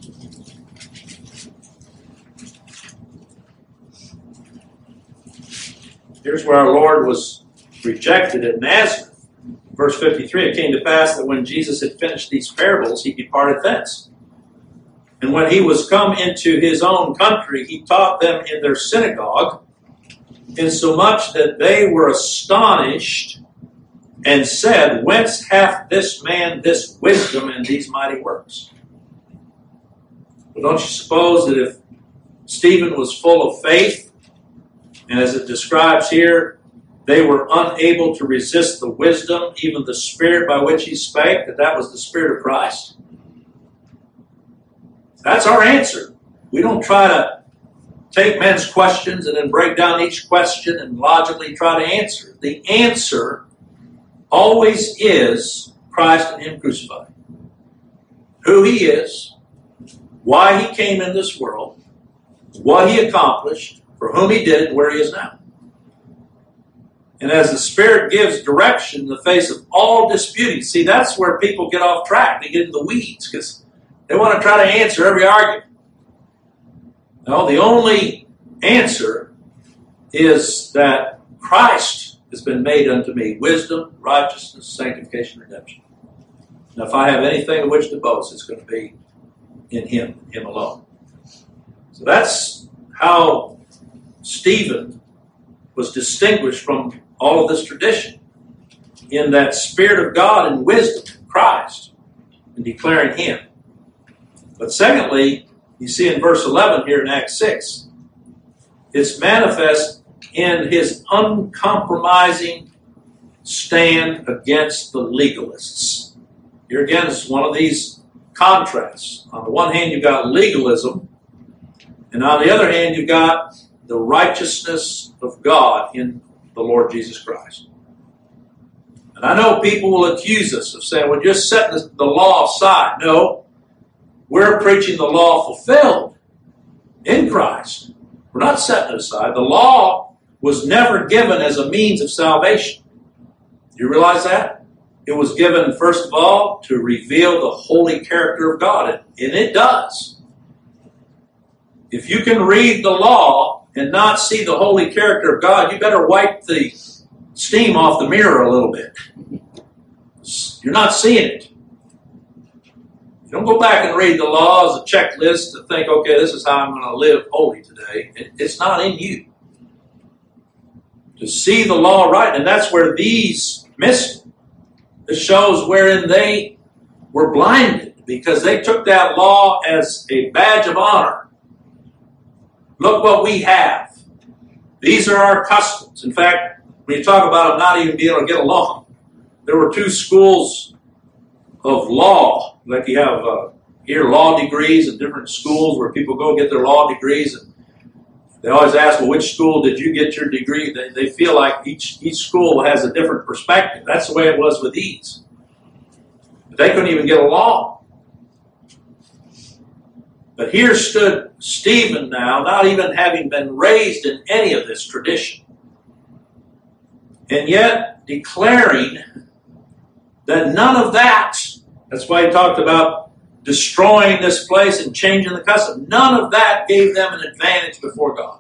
Here's where our Lord was rejected at Nazareth. Verse fifty-three, it came to pass that when Jesus had finished these parables, he departed thence. And when he was come into his own country, he taught them in their synagogue, insomuch that they were astonished and said, Whence hath this man this wisdom and these mighty works? Well, don't you suppose that if Stephen was full of faith, and as it describes here, they were unable to resist the wisdom, even the spirit by which he spake, that that was the Spirit of Christ? That's our answer. We don't try to take men's questions and then break down each question and logically try to answer. The answer always is Christ and Him crucified. Who He is, why He came in this world, what He accomplished, for whom He did it, where He is now. And as the Spirit gives direction in the face of all disputing, see, that's where people get off track. They get in the weeds because they want to try to answer every argument. No, the only answer is that Christ has been made unto me wisdom, righteousness, sanctification, redemption. Now, if I have anything of which to boast, it's going to be in Him, Him alone. So that's how Stephen was distinguished from all of this tradition, in that Spirit of God and wisdom, Christ, and declaring Him. But secondly, you see in verse eleven here in Acts six, it's manifest in his uncompromising stand against the legalists. Here again is one of these contrasts. On the one hand, you've got legalism, and on the other hand, you've got the righteousness of God in the Lord Jesus Christ. And I know people will accuse us of saying, well, you're setting the law aside. No. We're preaching the law fulfilled in Christ. We're not setting it aside. The law was never given as a means of salvation. Do you realize that? It was given, first of all, to reveal the holy character of God. And it does. If you can read the law and not see the holy character of God, you better wipe the steam off the mirror a little bit. You're not seeing it. Don't go back and read the law as a checklist to think, okay, this is how I'm going to live holy today. It, it's not in you. To see the law right, and that's where these missed. It shows wherein they were blinded because they took that law as a badge of honor. Look what we have. These are our customs. In fact, when you talk about them not even being able to get along, there were two schools of law. Like you have uh, here law degrees in different schools where people go get their law degrees. And they always ask, well, which school did you get your degree? They, they feel like each, each school has a different perspective. That's the way it was with these. But they couldn't even get along. But here stood Stephen now, not even having been raised in any of this tradition, and yet declaring that none of that, that's why he talked about destroying this place and changing the custom. None of that gave them an advantage before God.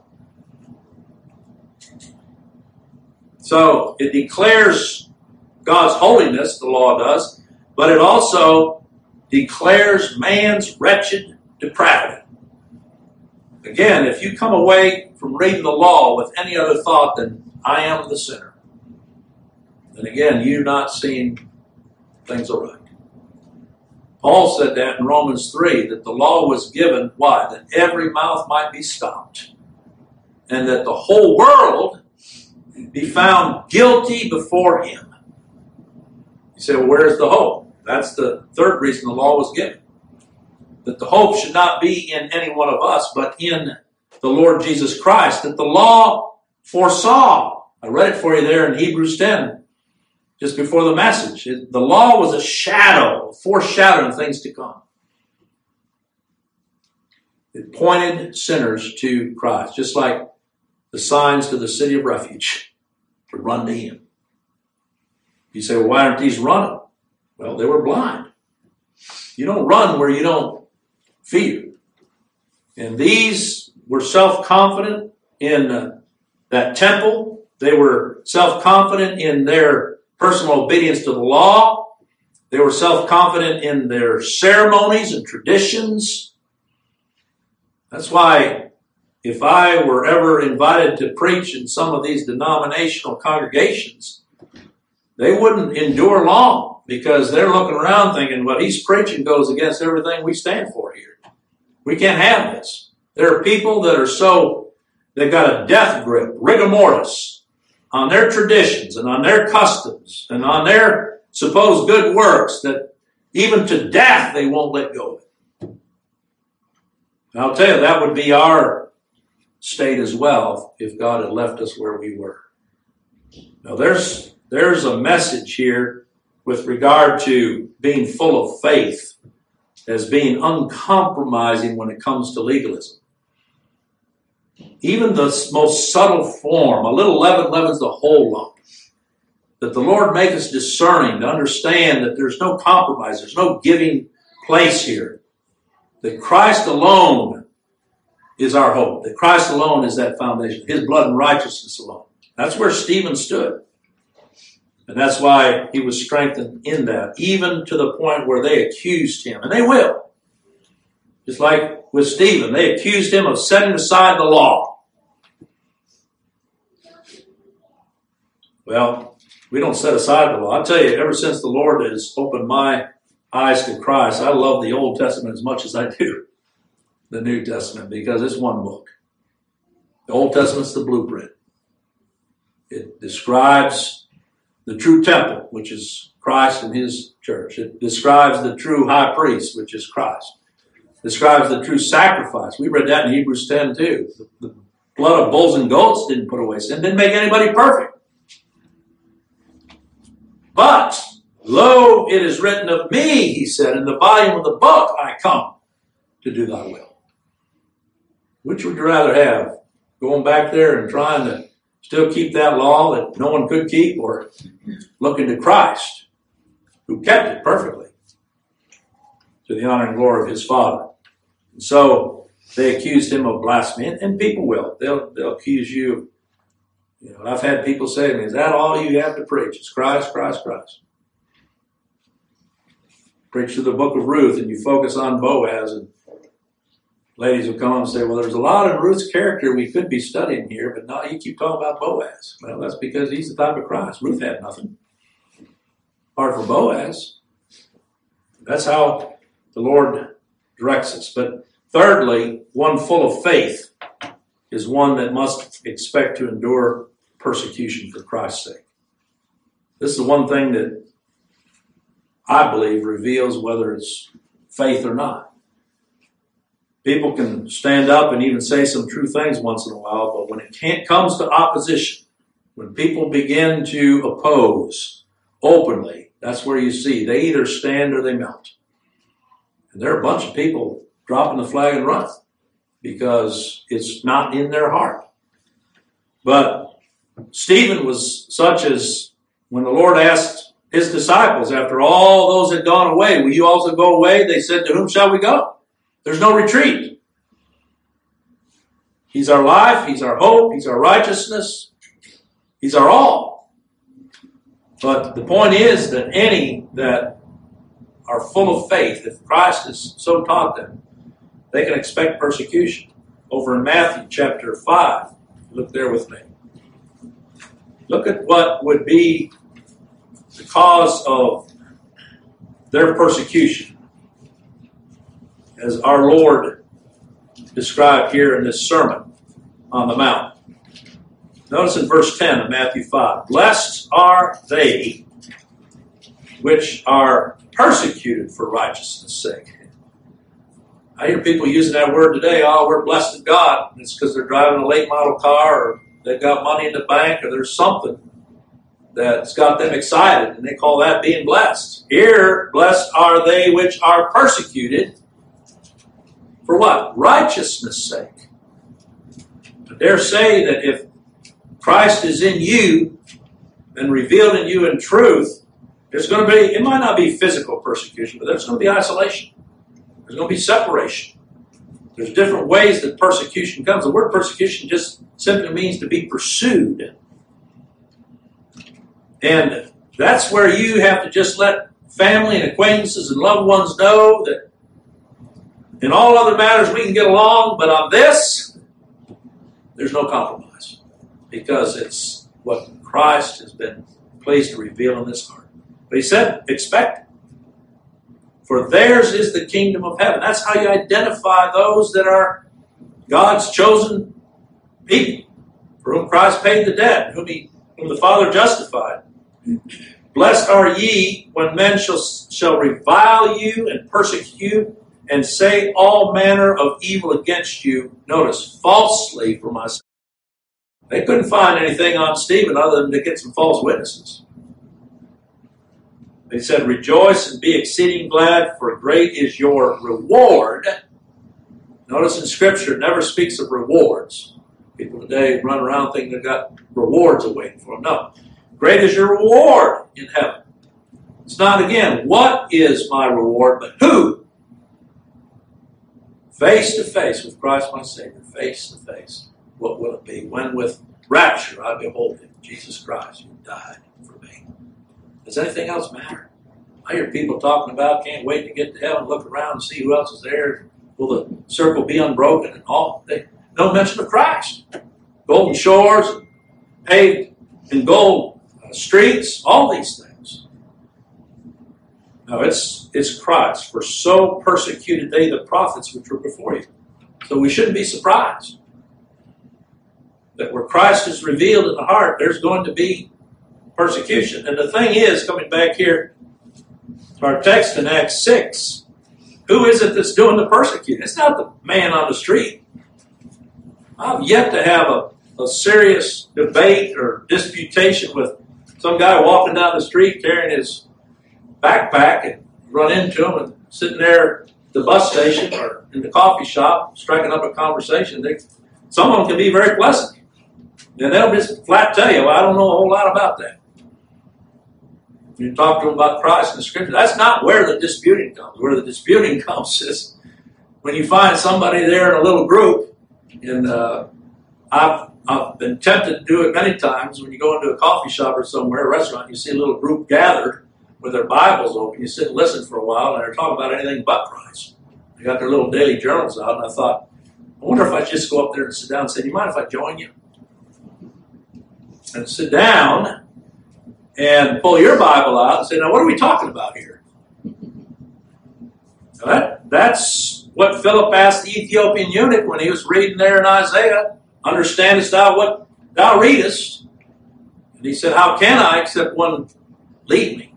So it declares God's holiness, the law does, but it also declares man's wretched depravity. Again, if you come away from reading the law with any other thought than I am the sinner, then again, you're not seeing things aright. Paul said that in Romans three, that the law was given, why? That every mouth might be stopped, and that the whole world be found guilty before him. You say, well, where's the hope? That's the third reason the law was given. That the hope should not be in any one of us, but in the Lord Jesus Christ. That the law foresaw. I read it for you there in Hebrews ten. Just before the message. It, the law was a shadow, a foreshadowing things to come. It pointed sinners to Christ, just like the signs to the city of refuge, to run to him. You say, well, why aren't these running? Well, they were blind. You don't run where you don't fear. And these were self-confident in uh, that temple. They were self-confident in their personal obedience to the law. They were self-confident in their ceremonies and traditions. That's why if I were ever invited to preach in some of these denominational congregations, they wouldn't endure long because they're looking around thinking what he's preaching goes against everything we stand for here. We can't have this. There are people that are so, they've got a death grip, rigor mortis, on their traditions and on their customs and on their supposed good works that even to death they won't let go of it. And I'll tell you, that would be our state as well if God had left us where we were. Now there's, there's a message here with regard to being full of faith as being uncompromising when it comes to legalism. Even the most subtle form, a little leaven leavens the whole lump. That the Lord make us discerning to understand that there's no compromise, there's no giving place here. That Christ alone is our hope. That Christ alone is that foundation. His blood and righteousness alone. That's where Stephen stood. And that's why he was strengthened in that, even to the point where they accused him. And they will. Just like with Stephen, they accused him of setting aside the law. Well, we don't set aside the law. I'll tell you, ever since the Lord has opened my eyes to Christ, I love the Old Testament as much as I do the New Testament because it's one book. The Old Testament's the blueprint. It describes the true temple, which is Christ and his church. It describes the true high priest, which is Christ. It describes the true sacrifice. We read that in Hebrews ten too. The, the blood of bulls and goats didn't put away sin, didn't make anybody perfect. But, lo, it is written of me, he said, in the volume of the book I come to do thy will. Which would you rather have? Going back there and trying to still keep that law that no one could keep, or looking to Christ, who kept it perfectly to the honor and glory of his Father. And so they accused him of blasphemy, and people will. They'll, they'll accuse you. You know, I've had people say to me, is that all you have to preach? It's Christ, Christ, Christ. preach through the book of Ruth and you focus on Boaz, and ladies will come on and say, well, there's a lot of Ruth's character we could be studying here, but now you keep talking about Boaz. Well, that's because he's the type of Christ. Ruth had nothing. Hard for Boaz. That's how the Lord directs us. But thirdly, one full of faith is one that must expect to endure persecution for Christ's sake. This is the one thing that I believe reveals whether it's faith or not. People can stand up and even say some true things once in a while, but when it can't, comes to opposition, when people begin to oppose openly, that's where you see they either stand or they melt. And there are a bunch of people dropping the flag and running because it's not in their heart. But Stephen was such as when the Lord asked his disciples, after all those had gone away, will you also go away? They said, to whom shall we go? There's no retreat. He's our life. He's our hope. He's our righteousness. He's our all. But the point is that any that are full of faith, if Christ has so taught them, they can expect persecution. Over in Matthew chapter five, look there with me. Look at what would be the cause of their persecution, as our Lord described here in this Sermon on the Mount. Notice in verse ten of Matthew five, blessed are they which are persecuted for righteousness' sake. I hear people using that word today, oh, we're blessed of God. And it's because they're driving a late model car, or they've got money in the bank, or there's something that's got them excited, and they call that being blessed. Here, blessed are they which are persecuted for what? Righteousness' sake. I dare say that if Christ is in you and revealed in you in truth, there's going to be, it might not be physical persecution, but there's going to be isolation. There's going to be separation. There's different ways that persecution comes. The word persecution just simply means to be pursued. And that's where you have to just let family and acquaintances and loved ones know that in all other matters we can get along, but on this, there's no compromise. Because it's what Christ has been pleased to reveal in this heart. But he said, expect it. For theirs is the kingdom of heaven. That's how you identify those that are God's chosen people, for whom Christ paid the debt, whom, he, whom the Father justified. Blessed are ye when men shall, shall revile you and persecute you and say all manner of evil against you. Notice, falsely for my sake. They couldn't find anything on Stephen other than to get some false witnesses. They said, rejoice and be exceeding glad, for great is your reward. Notice in Scripture, it never speaks of rewards. People today run around thinking they've got rewards awaiting for them. No. Great is your reward in heaven. It's not, again, what is my reward, but who? Face to face with Christ my Savior. Face to face. What will it be? When with rapture I behold him, Jesus Christ, who died for me. Does anything else matter? I hear people talking about can't wait to get to heaven, look around and see who else is there. Will the circle be unbroken and all? They, no mention of Christ. Golden shores, paved in gold uh, streets, all these things. No, it's it's Christ. For so persecuted they the prophets which were before you. So we shouldn't be surprised that where Christ is revealed in the heart, there's going to be persecution. And the thing is, coming back here to our text in Acts six, who is it that's doing the persecuting? It's not the man on the street. I've yet to have a, a serious debate or disputation with some guy walking down the street carrying his backpack and run into him and sitting there at the bus station or in the coffee shop striking up a conversation. They, some of them can be very pleasant. And they'll just flat tell you, well, I don't know a whole lot about that. You talk to them about Christ and the Scripture. That's not where the disputing comes. Where the disputing comes is when you find somebody there in a little group, and uh, I've, I've been tempted to do it many times when you go into a coffee shop or somewhere, a restaurant, you see a little group gathered. with their Bibles open. You sit and listen for a while, and they're talking about anything but Christ. They got their little daily journals out, and I thought, I wonder if I just go up there and sit down and say, do you mind if I join you? And sit down and pull your Bible out and say, now what are we talking about here? Now that, that's what Philip asked the Ethiopian eunuch when he was reading there in Isaiah. Understandest thou what thou readest? And he said, how can I except one lead me?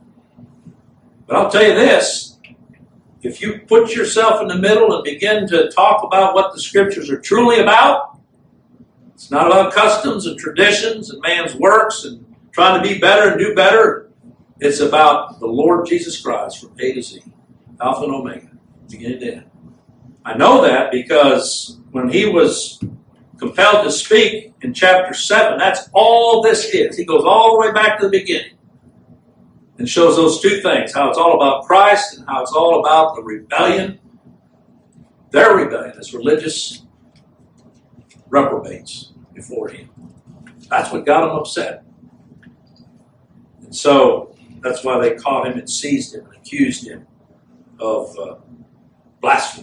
But I'll tell you this, if you put yourself in the middle and begin to talk about what the Scriptures are truly about, it's not about customs and traditions and man's works and trying to be better and do better. It's about the Lord Jesus Christ from A to Z, Alpha and Omega, beginning to end. I know that because when he was compelled to speak in chapter seven, that's all this is. He goes all the way back to the beginning and shows those two things, how it's all about Christ and how it's all about the rebellion. Their rebellion is religious reprobates before him. That's what got him upset. And so that's why they caught him and seized him and accused him of uh, blasphemy.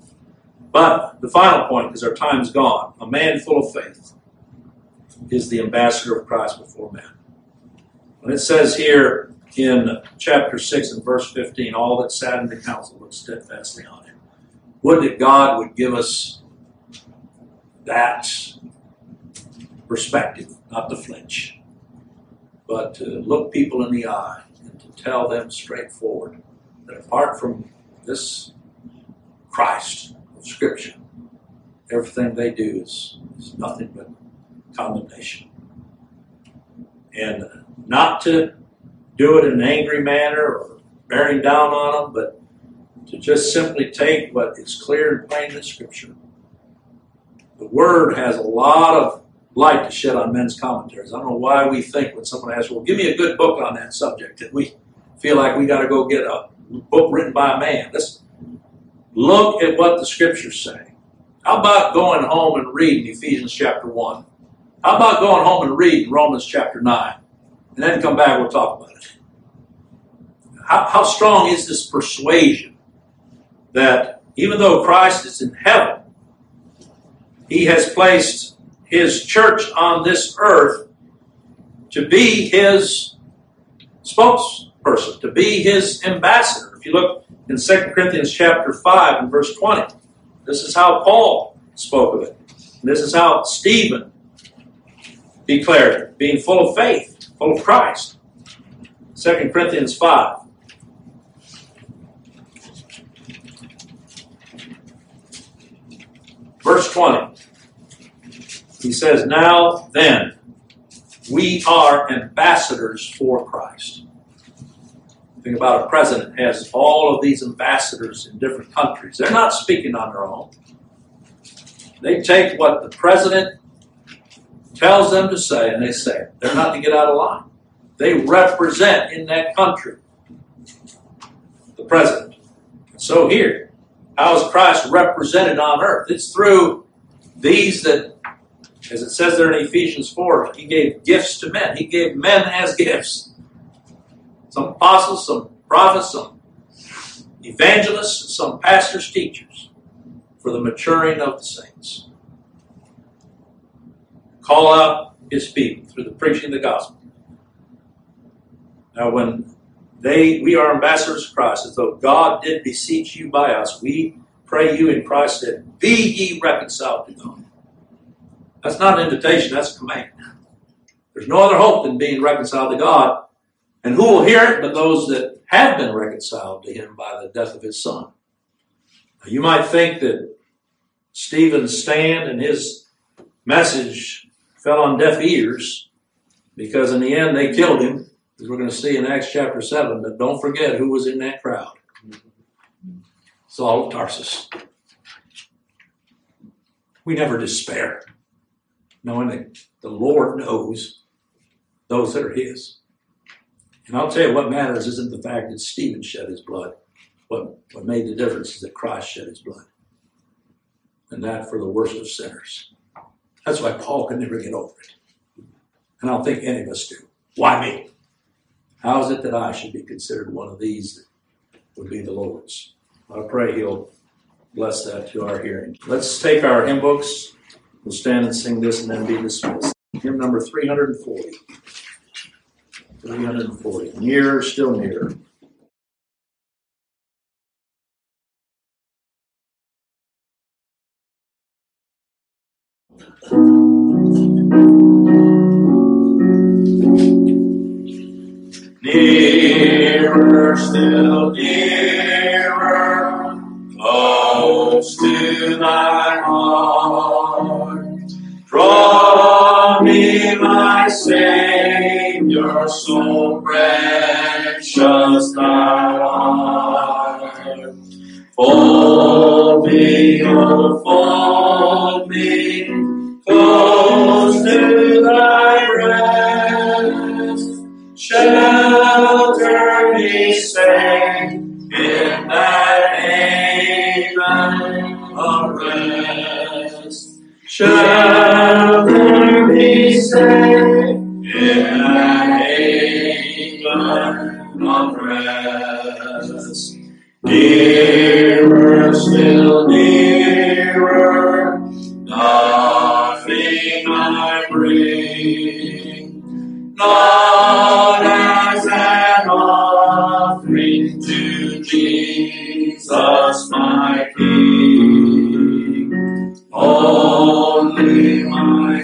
But the final point, because our time's gone, a man full of faith is the ambassador of Christ before men. When it says here in chapter six and verse fifteen, all that sat in the council looked steadfastly on him. Would that God would give us that perspective, not to flinch, but to look people in the eye and to tell them straightforward that apart from this Christ of Scripture, everything they do is, is nothing but condemnation. And not to do it in an angry manner or bearing down on them, but to just simply take what is clear and plain in Scripture. The Word has a lot of light to shed on men's commentaries. I don't know why we think when someone asks, well, give me a good book on that subject, that we feel like we got to go get a book written by a man. Let's look at what the Scriptures say. How about going home and reading Ephesians chapter one? How about going home and reading Romans chapter nine? And then come back, we'll talk about it. How, how strong is this persuasion that even though Christ is in heaven, he has placed his church on this earth to be his spokesperson, to be his ambassador. If you look in Second Corinthians chapter five and verse twenty, this is how Paul spoke of it. And this is how Stephen declared it, being full of faith, full of Christ. Second Corinthians five. Verse twenty. He says, now then, we are ambassadors for Christ. Think about a president has all of these ambassadors in different countries. They're not speaking on their own. They take what the president tells them to say, and they say it. They're not to get out of line. They represent in that country the president. So here, how is Christ represented on earth? It's through these that, as it says there in Ephesians four, he gave gifts to men. He gave men as gifts. Some apostles, some prophets, some evangelists, some pastors, teachers, for the maturing of the saints. Call out his people through the preaching of the gospel. Now when they, we are ambassadors of Christ, as though God did beseech you by us, we pray you in Christ that be ye reconciled to God. That's not an invitation, that's a command. There's no other hope than being reconciled to God. And who will hear it but those that have been reconciled to him by the death of his Son? Now, you might think that Stephen's stand and his message fell on deaf ears because in the end they killed him, as we're going to see in Acts chapter seven. But don't forget who was in that crowd. Saul of Tarsus. We never despair, knowing that the Lord knows those that are his. And I'll tell you what matters isn't the fact that Stephen shed his blood. What, what made the difference is that Christ shed his blood. And that for the worst of sinners. That's why Paul could never get over it. And I don't think any of us do. Why me? How is it that I should be considered one of these that would be the Lord's? I pray He'll bless that to our hearing. Let's take our hymn books. We'll stand and sing this and then be dismissed. Hymn number three hundred forty. three hundred forty. Nearer, still nearer. Nearer, still nearer, close to thy heart. Draw me, my Savior, so precious thou art. Fold me, oh, fold me, close to thy breast. Shelter me safe in that haven of rest. Shelter me safe in that haven of rest. Nearer, still nearer, nothing I bring, not as an offering to Jesus my King. Only my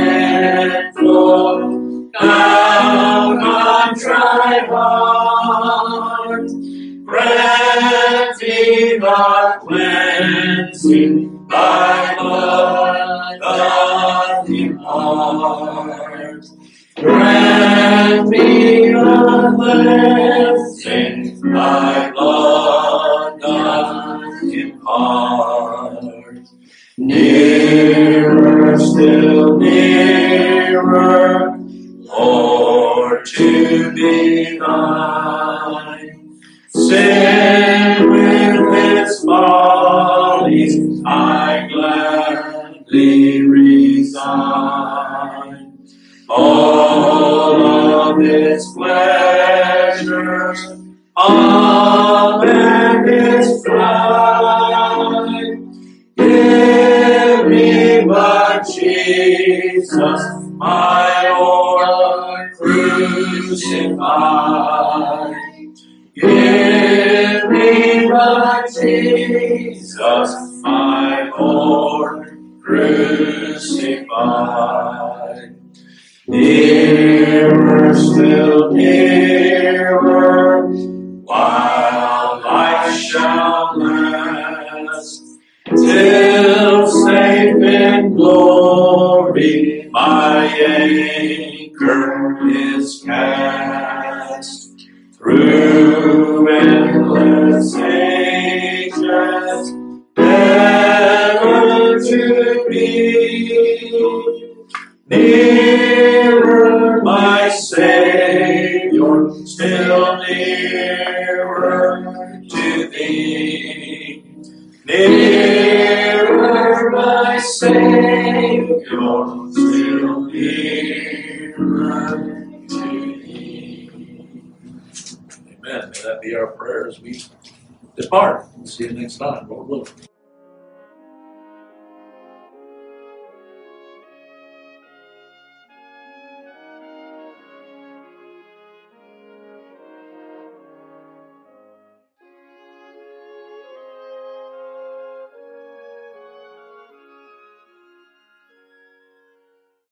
sinful, now contrite heart, grant me the cleansing thy blood doth impart. Grant me the cleansing thy blood doth impart. Nearer, still nearer, Lord, to be thine. Sin with its follies I gladly resign. All of its pleasures of its pride, give me but Jesus, my Lord, crucified. Give me but Jesus, my Lord, crucified. Nearer, still nearer, while life shall last, till safe in glory my anchor is cast. Through endless ages, ever to be. Nearer, my Savior, still nearer to thee. Nearer, my Savior, still nearer to thee. Amen. May that be our prayer as we depart. See you next time, Lord willing.